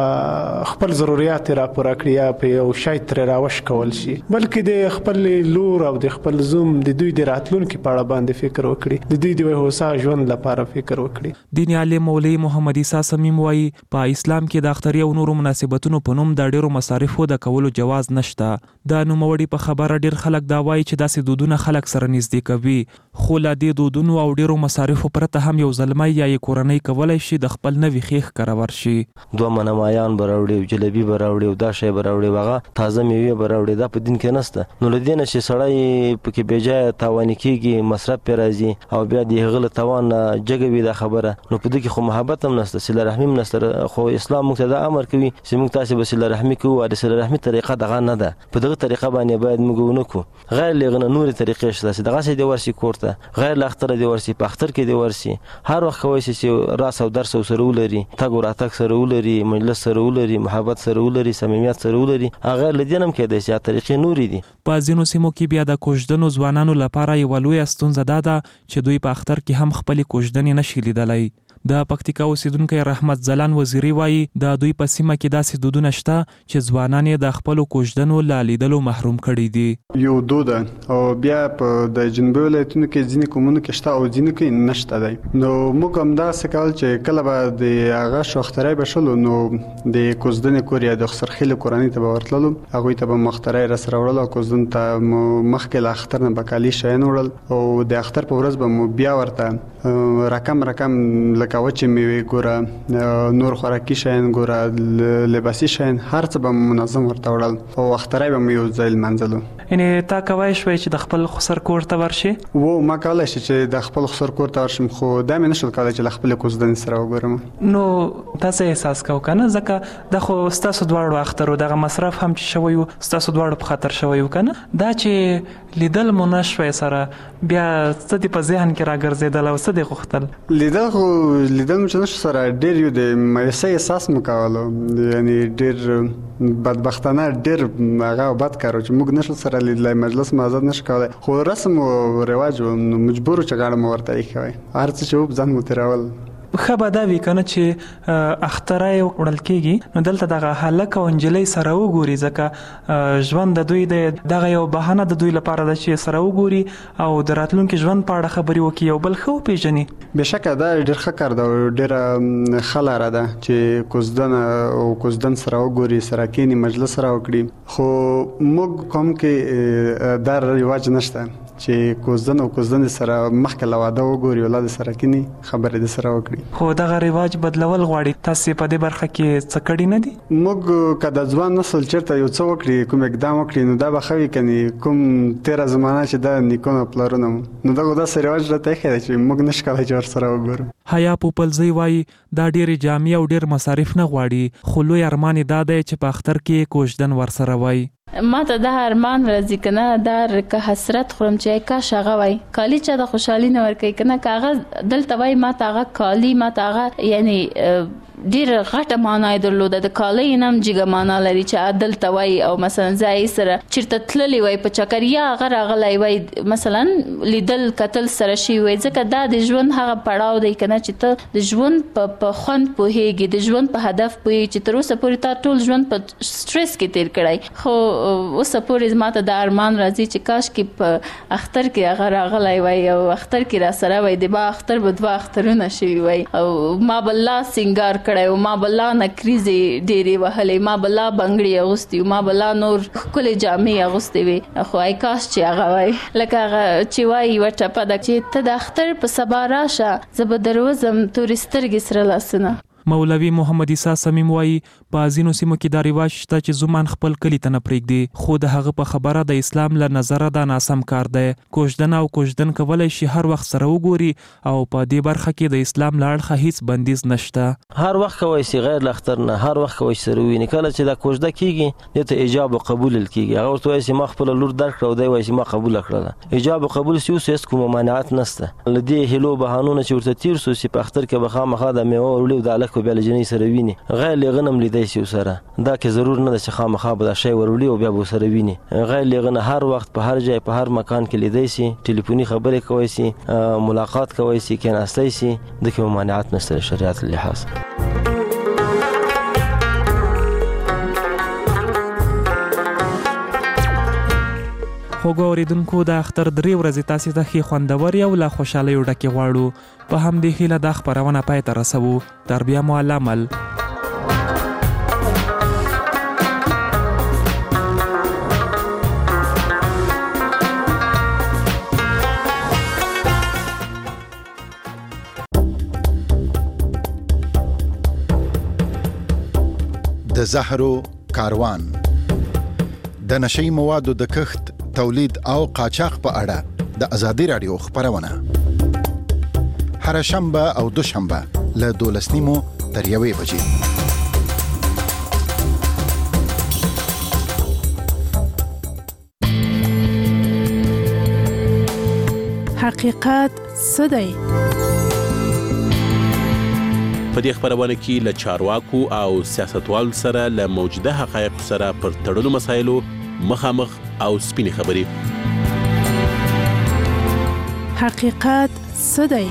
د خپل ضرورت راپوره کړي یا په یو شی ترې راوش کول شي، بلکې د خپل لور او د خپل زوم د دوی د راتلونکي په اړه باندې فکر وکړي، د دوی د هوسا ژوند لپاره فکر وکړي. دیني عالم مولوي محمد عیسی صمیم وایي په اسلام کې د اختري او نورو مناسبتونو په نوم د ډیرو مصارفو د کولو جواز نشته. د نوموړي په خبره ډیر خلک دا وایي چې داسې دودونه خلک سره نږدې کوي، خو له دې دودونو او ډیرو مصارفو پرته هم یو زلمی یا یې کورنۍ کولی شي د خپل نوي خیخ کرور شي. دوه منمایان به راوړي، جلبي به راوړي او دا شی به راوړي، هغه تازه میوې به راوړي. دا په دین کې نشته. نو له دې نه چې سړی پکې بې ځایه تاواني کېږي، مصرف پرې راځي او بیا د هغه له توان نه جګه وي دا خبره، نو په دې کې خو محبت هم نشته، صله رحمي هم نشته. خو اسلام موږ ته دا امر کوي چې موږ تاسې به صله رحمي کوو، د صله رحمي طریقه دغه نه ده، په دغه طریقه باندې باید موږ ونه کړو. غیر له هغه نه نورې طریقې شته چې دغسې دې ورشي کور ته، غیر له اختره دې ورشي، په اختر کې دې ورشي، هر وخت کولی شي چې راس او درس سره ولري، تګ او راتګ سره ولري، مجلس سره ولري، محبت سره ولري، صمیمیت سره ولري. هغه له دې نه هم کېدای شي طریقې نورې دي. په ځینو سیمو کې بیا د کوژدنو ځوانانو لپاره یوه لویه ستونزه دا ده چې دوی په اختر کې هم خپلې کوژدنې نشي لیدلی. د پکتیکا اوسیدونکی رحمت زلان وزیری وایي د دوی په سیمه کې داسې دودونه شته چې ځوانان یې د خپلو کوژدنو له لیدلو محروم کړي دي. یو دود او بیا په د جنوبي ولایتونو کې ځینې قومونو کې شته او ځینې کې نشته دی. نو موږ هم داسې کول چې کله به د هغه شاخترۍ به شلو نو د کوژدنې کور یا د خسرخیلو کورنۍ ته به ورتللو، هغوی ته به مخترۍ راسره وړل او کوژدن ته مخکې له اختر نه به کالي شیان وړل او د اختر په ورځ به مو بیا ورته رقم لکه وچې میوې ګوره، نور خوراکي شیان ګوره، لباسي شیان، هر څه به منظم ورته وړل او اخترۍ به مو یو ځای لمانځلو. یعنې تا کولی شوی چې د خپل خسر کور ته ورشي؟ ما کولی شي چې د خپل خسر کور ته ورشم، خو دا مې نشول کولی چې له خپلې کوژدنې سره وګورم. نو تاسې احساس کوو که نه، ځکه دا خو ستاسو دواړو اختر و، دغه مصرف هم چې شوی و ستاسو دواړو په خطر شوی و که نه، دا چې لیدل مو نه شوی سره بیا څه دې په ذهن کې راګرځېدل او څه دې غوښتل؟ لیدل مو چې نشو سره ډېر یو د مایوسۍ احساس مو کولو، یعنې ډېر بدبختانه ډېر هغه بد کار و چې موږ نشو سره لیدلی، مجلس مو آزاد نشو کولی، خو رسم و رواج و نو مجبور و چې غاړه مو ورته ایښی وی، هر څه چې و ځان مو تېرول. ښه به دا وي که نه چې اختری وړل کېږي نو دلته دغه هلک او نجلۍ سره وګوري، ځکه ژوند د دوی دغه یو بهانه د دوی لپاره ده چې سره وګوري او د راتلونکي ژوند په اړه خبرې وکړي، یو بل ښه وپېژني. بېشکه دا ډېر ښه کار ده او ډېره ښه لاره ده چې کوژدن او کوژدن سره وګوري، سره کښېني، مجلس سره وکړي. خو موږ قوم کې دا رواج نشته چې کوژدن او کوژدنې سره مخکې له واده وګوري، اولاد سره کښېني، خبرې د سره وکړي. خو دغه رواج بدلول غواړي، تاسې په دې برخه کې څه کړي نه دي؟ موږ که د ځوان نسل چېرته یو څه وکړي، کوم اقدام وکړي، نو دا به ښه وي، کنې کوم تېره زمانه چې دا نیکونه پلرونه مو، نو دغه داسې رواج راته ایښی دی چې موږ نشو کولی چې ورسره وګورو. حیا پوپلزی وایي دا ډېرې جامې او ډېر مصارف نه غواړي، خو لوی ارمان یې دا دی چې په اختر کې کوژدن ورسره وای. ما ته دا ارمان راځي کنه، دا که حسرت خورم چې کاش هغه وای کالی چې د خوشحالي نه ورکوي کنه، که هغه دلته وای ما ته هغه کالی، ما ته هغه یعنی ډیره غټه معنا درلوده. د کالۍ نام جګه معنا لري چې عدل توي او مثلا ځای سره چیرته تللی وای په چکر یا غیر غلای وای مثلا لیدل کتل سره شي وای ځکه دا د ژوند هغه پړاو دی کنه چې ته د ژوند په خوند پوهیږي د ژوند په هدف پوهیږي چې تر اوسه پورې تا ټول ژوند په سټرس کې تیر کړای خو اوسه پورې ماته د ارمان راځي چې کاش کې په اختر کې هغه راغلای وای او اختر کې را سره وای د با اختر به دوا اخترونه شي وای او ما بل سنگار کړای او ما بل نکریزي ډېری وهلې ما بل بنگړي اغوستي ما بل نور کله جامې اغوستي وي خو آی کاش چې هغه وای لکه هغه چې وای وټه په د چې ته د اختر په سبا راشه زبدروزم تورسترګي سره لاسنه. مولوي محمد عیسی صمیم وایي په ځینو سیمو کې دا رواج شته چې زومان خپل کلی ته نه پرېږدي خو د هغه په خبره د اسلام له نظره دا ناسم کار دی. کوژدن او کوژدن کولای شي هر وخت سره وګوري او په دې برخه کې د اسلام له اړخه هیڅ بندیز نشته. هر وخت کوي چې غیر لختر نه هر وخت کوي سره ویني کله چې دا کوژده کیږي دته ایجاب او قبول کیږي هغه ورته وایي چې ما خپل لور درک او دی وایي چې ما قبول کړل ایجاب او قبول سیو سیس کوم مانعات نشته. لدی هلو بهانونه چې ورته تیر سو چې په اختر کې به خامخا د میوه ورولې د الک په جنې سره ویني غیر لغنم لیدای شي سره دا کې ضرور نه ده چې خامخا به دا شی ورولي او بیا به سره ویني غیر لغنه هر وخت په هر ځای په هر مکان کې لیدای شي ټلیفوني خبرې کوي شي ملاقات کوي شي کېناستای شي د کوم مانعات نشته شریعت لحاظ. خوږو اوریدونکو د اختر 3 ورځې تاسو ته ښې خوندورې او لا خوشحالۍ ډکې غواړو په همدې هیله دا خپرونه پای ته رسوو تر بیا مو الله مل. د زهرو کاروان د نشئی موادو د کښت تولید او قاچاق په اړه د ازادي رادیو خبرونه هر شنبه او دوشنبه له 12:30 تر 1 بجې. حقیقت څه دی؟ په دې خبرونه کې له چارواکو او سیاستوالو سره له موجوده حقایقو سره پر تړلو مسایلو مخامخ او سپینې خبرې. حقیقت څه دی؟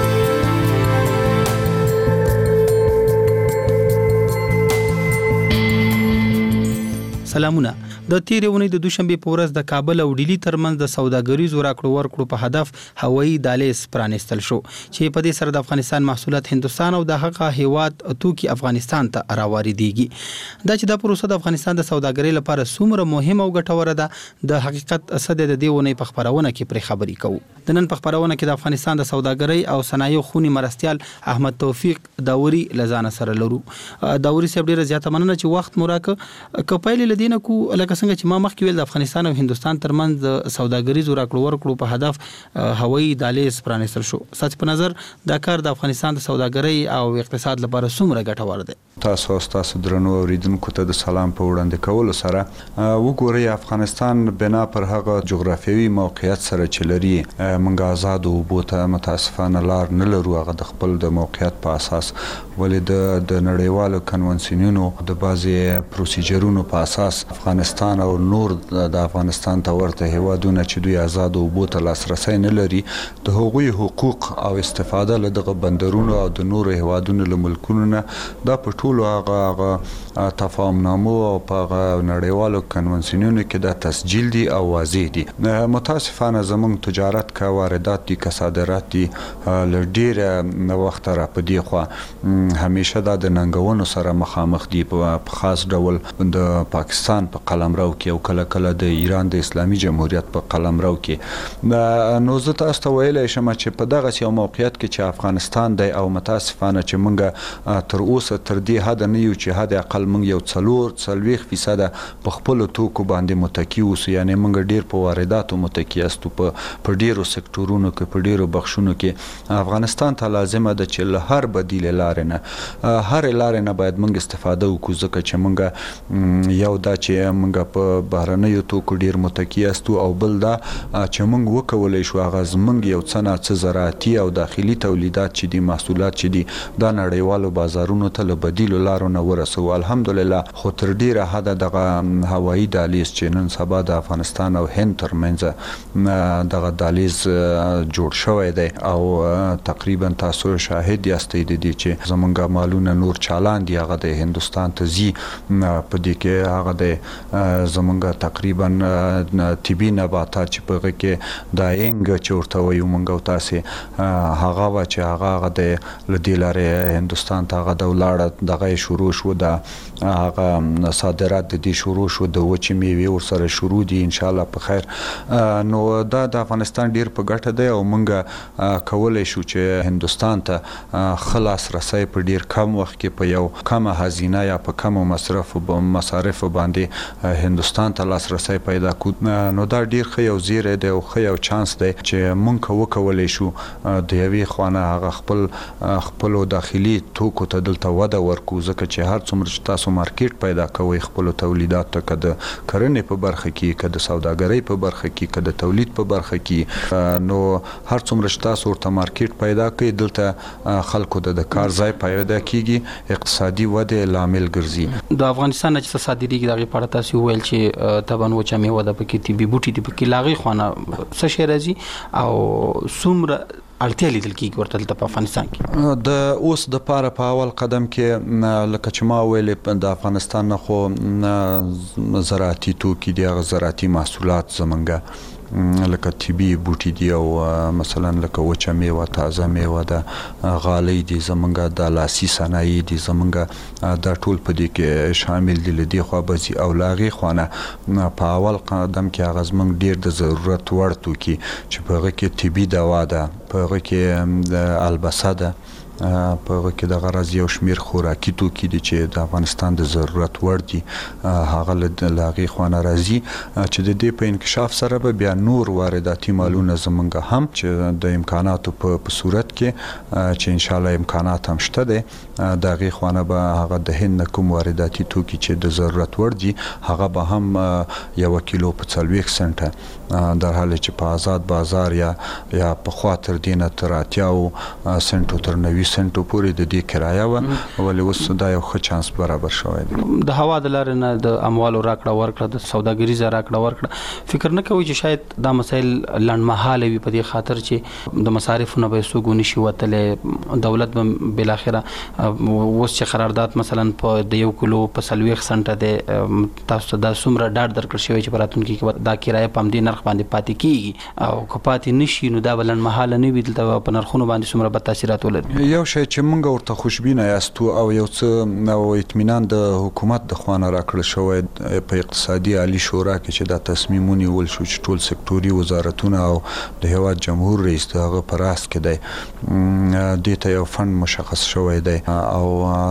سلامونه. د تیرې ونې د دوشنبه په ورځ د کابل او ډیلی ترمنځ د سوداګریزو راکړو ورکړو په هدف هوایي دهلیز پرانیستل شو چې په دې سره د افغانستان محصولات هندستان او د هغه هیواد توکي افغانستان ته راواردېږي. دا چې د پروسه د افغانستان د سوداګرۍ لپاره څومره مهمه او ګټوره ده د حقیقت اسد د دې ونې په خبرونه کې پرې خبرې کوو. د نن په خبرونه کې د افغانستان د سوداګرۍ او صنایعو خونی مرستيال احمد توفیق داوري لزانه سره لرو. داوري صاحب ډیره زیاته مننه چې وخت مو راکړ. کپایل لدینه کو لکه څنګه چې ما مخکې ویل د افغانستان او هندستان ترمنځ د سوداګریزو راکړو ورکړو په هدف هوایي دهلیز پرانیستل شو. سات په نظر دا کار د افغانستان د سوداګرۍ او اقتصاد لپاره څومره ګټور دی؟ تاسو درنو اوریدونکو ته د سلام په وړاندې کولو سره وګورئ افغانستان بنا پر هغه جغرافیوي موقعیت سره چې لري موږ آزاد او بوته متاسفانه لار نه لرو هغه د خپل د موقعیت په اساس ولې د نړیوالو کنونسیونونو د بازي پروسیجرونو په اساس افغانستان او نور د افغانستان ته ورته هیوادونه چې دوی آزاد او بوته لاسرسي نه لري د هغوی حقوق او استفاده له دغه بندرونو او د نور هیوادونو له ملکونو نه دا په ټولو هغه تفاهمنامو او په نړیوالو کنونسیونونو کې دا تسجیل دي او واضح دي. متاسفانه زموږ تجارت کا واردات دي کا صادرات دي ل ډیر وخت را پدې خو همیشه دا د ننګونو سره مخامخ دي په خاص ډول د پاکستان په قلمرو کې او کله کله د ایران د اسلامي جمهوریت په قلمرو کې. نو زه تاسو ته ویلی شم چې په دغه یو موقعیت کې چې افغانستان دی او متاسفانه چې موږ تر اوسه تر دې حد نه یو چې حد اقل موږ یو 40% په خپل توکو باندې متکی اوسو یعنی موږ ډیر په وارداتو متکی استو په ډیرو سکتورونو کې په ډیرو بخښونو کې افغانستان ته لازمه ده چې له هر بدیل لارې نه هر لارې نه باید موږ استفاده وکړو ځکه چې موږ یو دا چې موږ په بهرنیو توکو ډیر متکی استو او بل دا چې موږ وکولای شو هغه زمونږ یو څه نه څه زراعتي او داخلي تولیدات چې دي محصولات چې دي دا نړیوالو بازارونو ته له بدیلو لارو نه ورسو. الحمدلله خو تر ډیره حده دغه هوایي دهلیز چې نن سبا د افغانستان او هند ترمنځ دغه دهلیز جوړ شوی دی او تقریبا تاسو شاهد یاستئ د دې چې زمونږ مالونه نور چالان دي هغه د هندستان ته ځي په دې کې هغه د زمونږ تقریبا طبي نباتات چې په هغه کې د اینګ چې ورته وایو موږ او تاسې هغه و چې هغه د لدې لارې هندستان ته هغه د ولاړه دغه شروع شو د هغه صادرات د دې شروع شو د وچې میوې ورسره شروع دي ان شاء الله په خیر. نو دا د افغانستان ډیر په ګټه دی او موږ کولای شو چې هندستان ته خلاص رسای په ډیر کم وخت کې په یو کم هزینه یا په کم مصرف باندې هندستان ته لاسرسي پیدا کړو. نو دا ډیر ښه یو زیری دی او ښه یو چانس دی چې موږ وکولای شو د یوې خوانه هغه خپل داخلي توکو ته دلته وده ورکو ځکه چې هر څومره چې تاسو مارکیټ پیدا کوئ خپل تولیدات ته کده کرنې په برخه کې کده سوداګرۍ په برخه کې کده تولید په برخه کې نو هر څومره چې تاسو ورته مارکیټ پیدا کړئ دلته خلکو د کار ځای پیدا کیږي اقتصادي وده لامل ګرځي. د افغانستان چې صادرېږي دغه په اړه تاسو ویل چې تبان وچه میوه د پکې طبي بوټي د پکې لاغي خونه څه شي راځي او څومره اړتیا لیدل کیږي ورته په افغانستان کې. د اوس د پاره په اول قدم کې لکه چې ما ویل د افغانستان نه خو زراعتي توکي دي هغه زراعتي محصولات زمونږ لکه طبي بوټي دي او مثلا لکه وچه میوه تازه میوه د غالۍ دي زمونږ د لاسي صنایع دي زمونږ د ټول په دې کې شامل دي لدی خو بزي او لاغي خونه په اول قدم کې هغه زمونږ ډیر د ضرورت وړ توکي چې په هغه کې طبي دوا ده په هغه کې د البسه ده په هغه کې د غرض یو شمیر خوراکي توکي دي چې د افغانستان د ضرورت وړ دي هغه له لاغي خونه راځي چې د دې په انکشاف سره به بیا نور وارداتي مالونه زمونږ هم چې د امکاناتو په صورت کې چې ان شاء الله امکانات هم شته دي د غي خونه به هغه د هند کوم وارداتي توکي چې د ضرورت وړ دي هغه به هم 1 کیلو په 40 سنټه در حال چې په آزاد بازار یا په خاطر دینه تر 80 سنټو تر 90 سنټو پورې د دې کرایه و ولې اوس دا یو ښه چانس برابر شوی دی. د هوا د لارې نه د اموالو راکړه ورکړه د سوداګریزه راکړه ورکړه فکر نه کوي چې شاید دا مسایل لنډمحاله وي په دې خاطر چې د مصارفو نه به څوک ونشي وتلی دولت به بل اخره اوس چې قرارداد مثلا په د 1 کیلو په 40 سنټه د تاسو دا څومره ډاډ درکړ شوی چې براتونکو کې دا کرایه په دې نرخ باندې پاتې کیږي او که پاتې نشي نو دا بلنډمحاله نه وي دلته په نرخونو باندې څومره بد تاثیرات ولري. یو شی چې موږ ورته خوشبینه یاستو او یو څه او اطمینان د حکومت د خوانه راکړل شوی په اقتصادي عالی شورا کې چې دا تصمیمونه ول شو چې ټول سکتوري وزارتونه او د هیواد جمهور رئیس دغه پر اس کې دی د ته یو فند مشخص شوی دی او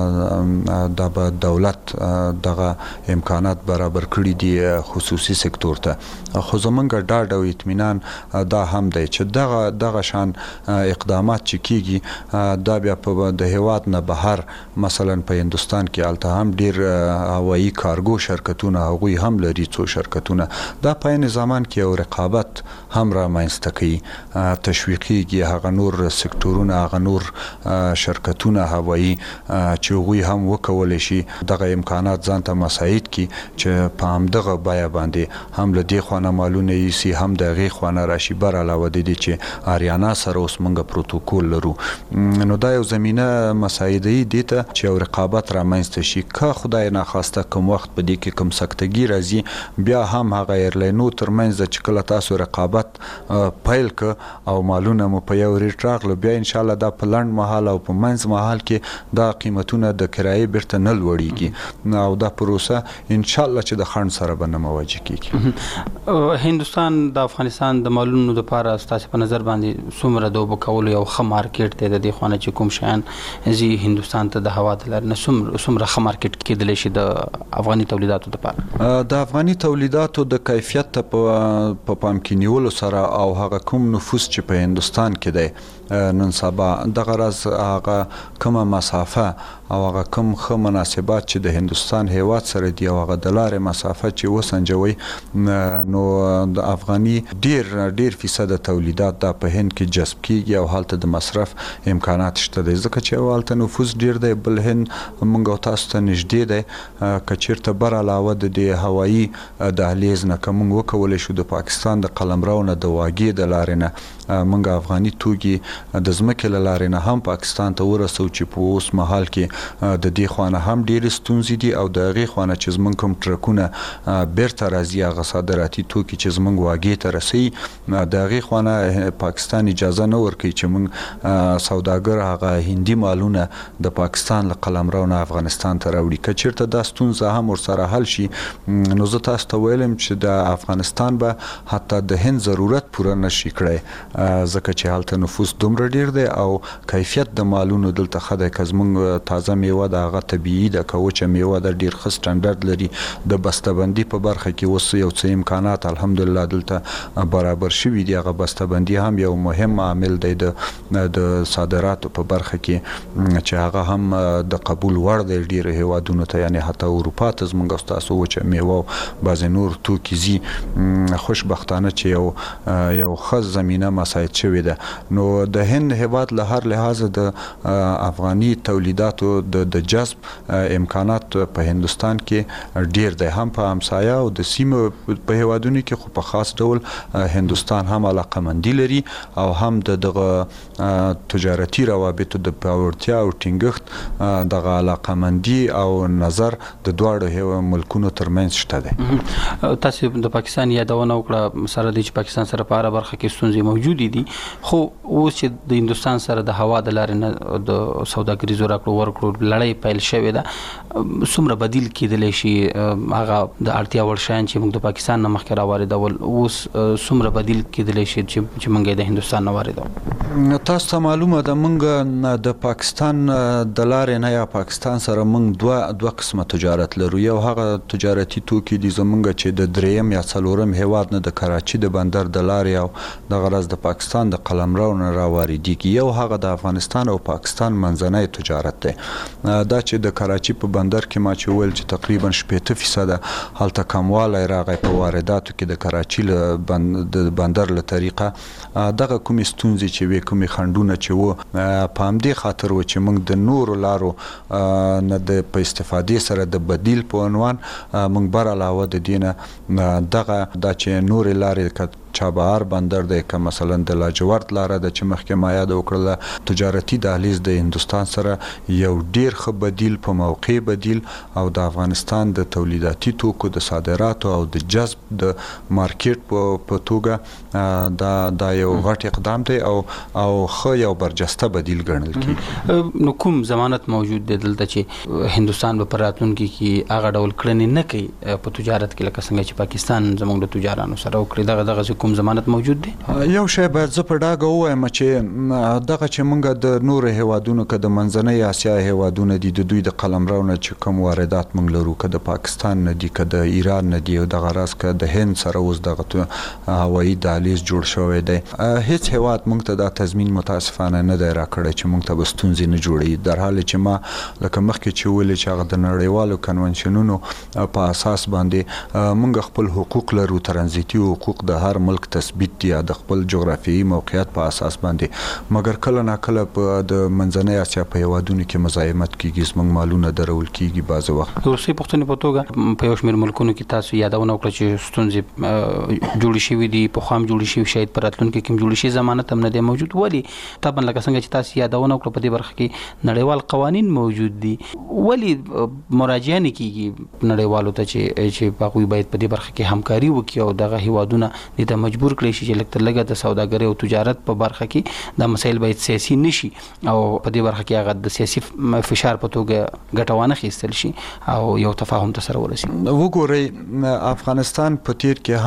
د دولت دغه امکانات برابر کړی دي خصوصي سکتور ته خو زمونږ ډاډ او اطمینان دا هم دی چې دغه شان اقدامات چې کیږي دا بیا په د هیواد نه بهر مثلا په هندستان کې الته هم ډیر هوایي کارګو شرکتونه هغوی هم لري څو شرکتونه دا په این زمان کې یو رقابت هم را مینځته کوي تشویقیږي هغه نور سکتورونه هغه نور شرکتونه هوایي چې هغوی هم وکولای شي دغه امکانات ځان ته مساعد کی چې په همدغه بیا باندې هم له دې خوانه مالونه یې سي هم دغه خوانه راشي بر علاوه د دې چې آریانا سره اوس موږ پروتوکول لرو نو دا یو زمينه مساعدي دي ته چې یو رقابت را مینځته شي که خدای نه خواسته کوم وخت په دې کې کوم سکتګي راځي بیا هم هغه ایرلاینو ترمنځ چې کله تاسو رقابت پیل ک او مالونه مو په یو ریټ راغله بیا ان شاء الله دا په لند محل او په منځ محل کې دا قیمتونه د کرایې برته نه لوړیږي او دا پروسه ان شاء الله چې د خند سره به نه مواجه کیږي. هندستان د افغانستان د مالونو لپاره ستاسو په نظر باندې څومره دوه کول یو ښه مارکیټ دی د دې خوانه چې کوم شان زی هندستان ته د هوا د لارې څومره ښه مارکیټ کېدلی شي د افغاني تولیداتو لپاره د افغاني تولیداتو د کیفیت ته په پام کې نیولو سره او هغه کوم نفوس چې په هندستان کې دی نن سبا دغه راز هغه کومه مسافه او هغه کم ښه مناسبات چې د هندستان هیواد سره دی او هغه د لارې مسافه چې وسنجوي نو د افغاني ډیر فیصد تولیدات د په هند کې جذب کیږي او حالت د مصرف امکانات شته دي ځکه چې حالت نفوذ ډیر دی بل هند موږ تاسو ته نږدې دی کچیرته بر علاوه د هوایی دهلیز نه کوم وکول شو د پاکستان د قلمرو نه د واګي د لارې نه موږ افغاني توکي د ځمکې له لارې نه هم پاکستان ته ورسو چې په اوس مهال کې د دې خوانه هم ډېرې ستونزې دي او د هغې خوانه چې زموږ کوم ټرکونه بیرته راځي هغه صادراتي توکي چې زموږ واګې ته رسوي د هغې خوانه پاکستان اجازه نه ورکوي چې موږ سوداګر هغه هندي مالونه د پاکستان له قلمرو نه افغانستان ته راوړي که چېرته دا ستونزه هم ورسره حل شي نو زه تاسو ته ویلم چې د افغانستان به حتی د هند ضرورت پوره نشي کړی ځکه چې هلته نفوس دومره ډیر دی او کیفیت د مالونو دلته ښه دی که زموږ تازه میوه د هغه طبیعي ده که وچه میوه د ډیر ښه سټنډرډ لري د بسته‌بندي په برخه کې اوس یو څه امکانات الحمدلله دلته برابر شوي دي هغه بسته‌بندي هم یو مهم عامل دی د صادراتو په برخه کې چې هغه هم د قبول وړ دی ډیرو هیوادونو ته یعنې حتی اروپا ته زموږ ستاسو وچه میوه او بعضې نور توکي ځي خوشبختانه چې یو ښه زمینه مساعد شوې ده نو د هند هیواد له هر لحاظ د افغاني تولیداتو د جذب امکانات په هندستان کې ډیر دی هم په همسایه او د سیمه په هیوادونو کې خو په خاص ډول هندستان هم علاقمندي لري او هم دغه تجارتي روابطو د پیاوړتیا او ټینګښت دغه علاقمندي او نظر د دواړو ملکونو ترمنځ شته دی تاسو د پاکستان یادونه وکړه سره د پاکستان سره په اړه برخه کې ستونزې موجود دي خو اوس چې د هندستان سره د هوا د لارې نه د سوداګریزو راکړو ورکړو لړۍ پیل شوې ده څومره بدیل کېدلی شي هغه د اړتیا وړ شیان چې موږ د پاکستان نه مخکې راواردول اوس څومره بدیل کېدلی شي چې موږ د هندستان نه واردوو تاسو ته معلومه ده موږ د پاکستان د لارې نه یا پاکستان سره موږ دوه قسمه تجارت لرو یو هغه تجارتي توکي دي زموږ چې د دریم یا څلورم هیواد نه د کراچي د بندر د لارې او د غرض د پاکستان د قلمرو نه راواردېږي یو هغه د افغانستان او پاکستان منځنی تجارت دی دا چې د کراچي په بندر کې ما چې ویل چې تقریبا 80% هلته کموالی راغی په وارداتو کې د کراچي د بندر له طریقه دغه کومې ستونزې چې وې کومې خنډونه چې وو په همدې خاطر و چې موږ د نورو لارو نه د په استفادې سره د بدیل په عنوان موږ بر علاوه د دې نه دغه دا چې نورې لارې چابهار بندر دی که مثلا د لاجورد لاره ده چې مخکې ما یاد وکړله تجارتي دهلیز د هندوستان سره یو ډیر ښه بدیل په موقع بدیل او د افغانستان د تولیداتي توکو د صادراتو او د جذب د مارکیټ په توګه دا یو غټ اقدام دی او ښه یو برجسته بدیل ګڼل کیږي نو کوم ضمانت موجود دی دلته چې هندوستان په راتلونکي کې هغه ډول کړنې نه کوي په تجارت کې لکه څنګه چې پاکستان زموږ د تجارانو سره وکړي دغه کوم ضمانت موجود دی یو شی باید زه په ډاګه ووایم چې دغه چې موږ د نورو هیوادونو که د منځنۍ اسیا هیوادونه دي د دوی د قلمرو نه چې کوم واردات موږ لرو که د پاکستان نه دي که د ایران نه دي او دغه راز که د هند سره اوس دغه هوایي دهلیز جوړ شوی دی هیڅ هیواد موږ ته دا تضمین متاسفانه نه دی راکړی چې موږ ته به ستونزې نه جوړوي در حال چې ما لکه مخکې چې ویلې چې هغه د نړیوالو کنونشنونو په اساس باندې موږ خپل حقوق لرو ترانزیتي حقوق د هر ملک تثبیت دی د خپل جغرافیایي موقعیت په اساس باندې مګر کله ناکله په د منځنۍ اسیا په هیوادونو کې مزاحمت کیږي زموږ مالونه درول کیږي بعضې وخت د روسیې پوښتنې په توګه په یو شمېر ملکونو کې تاسو یادونه وکړه چې ستونزې جوړې شوي دي پخوا هم جوړې شوي شاید په راتلونکي کې هم جوړې شي ضمانت هم نه دی موجود ولې طبعا لکه څنګه چې تاسو یادونه وکړه په دې برخه کې نړیوال قوانین موجود دي ولې مراجعه نه کیږي نړیوالو ته چې هغوی باید په دې برخه کې همکاري وکړي او دغه هیوادونه دې ته مجبور کړی شي چې لږ تر لږه د سوداګرۍ او تجارت په برخه کې دا مسایل باید سیاسي نشي او په دې برخه کې هغه د سیاسي فشار په توګه ګټه وانه اخیستل شي او یو تفاهم ته سره ورسي وګورئ افغانستان په تیر کې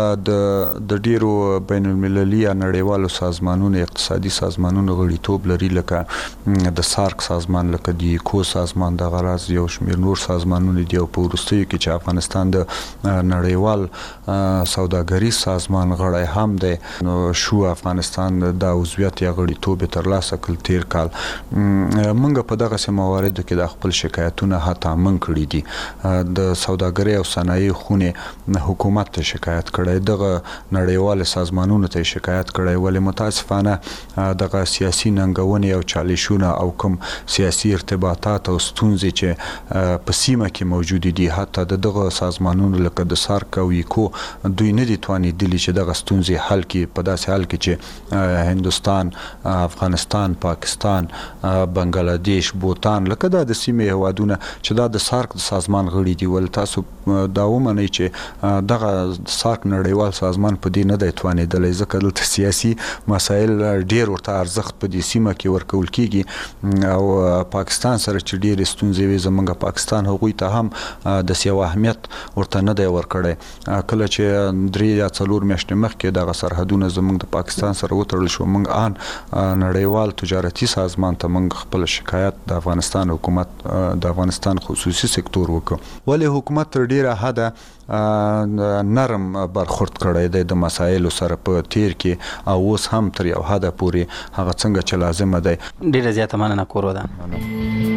هم د ډیرو بین المللي یا نړیوالو سازمانونو اقتصادي سازمانونو غړیتوب لري لکه د سارک سازمان لکه د ایکو سازمان د غراض یو شمېر نور سازمانونه دي او په وروستیو کې چې افغانستان د نړیوال سوداګري سازمان سازمان غړی هم دی. نو شو افغانستان د عضویت یا غړیتوب ترلاسه کړ تیر کال. موږ په دغه مواردو کې د خپل شکایتونه حتی من کړی دي. د سوداګرۍ او صنایع خونې حکومت ته شکایت کړی، دغه نړیوال سازمانونو ته شکایت کړی، ولې متاسفانه دغه سیاسي ننګونې او چالشونه او کوم سیاسي ارتباطات او ستونزې چې په سیمه کې موجود دي، حتی دغه سازمانونو لکه د سارک او ایکو دوی نه دي توانیدلي چې دغه ستونزې حل کړي په داسې حال کې چې هندوستان، افغانستان، پاکستان، بنگلاديش، بوتان لکه دا د سیمې هیوادونه چې دا د سارک د سازمان غړي دي، ول تاسو دا ومنئ چې دغه سارک نړیوال سازمان په دې نه دی توانیدلی، ځکه دلته سیاسي مسایل ډیر ورته ارزښت په دې سیمه کې ورکول کیږي او پاکستان سره چې ډیر ستونزې وي، زمونږ پاکستان هغوی ته هم د سیاو اهمیت ورته نه دی ورکړی. کله چې 3 یا 4 میاشتې مخکې دغه سرحدونه زمونږ د پاکستان سره وتړل شو، موږ نړیوال تجارتي سازمان ته موږ خپل شکایت د افغانستان حکومت د افغانستان خصوصي سکتور وکړ، ولې حکومت تر ډیره حده نرم برخورد کړی دی د مسایلو سره په تیر کې او اوس هم تر یو حده پورې هغه څنګه چې لازمه دی. ډیره زیاته مننه کورو ده.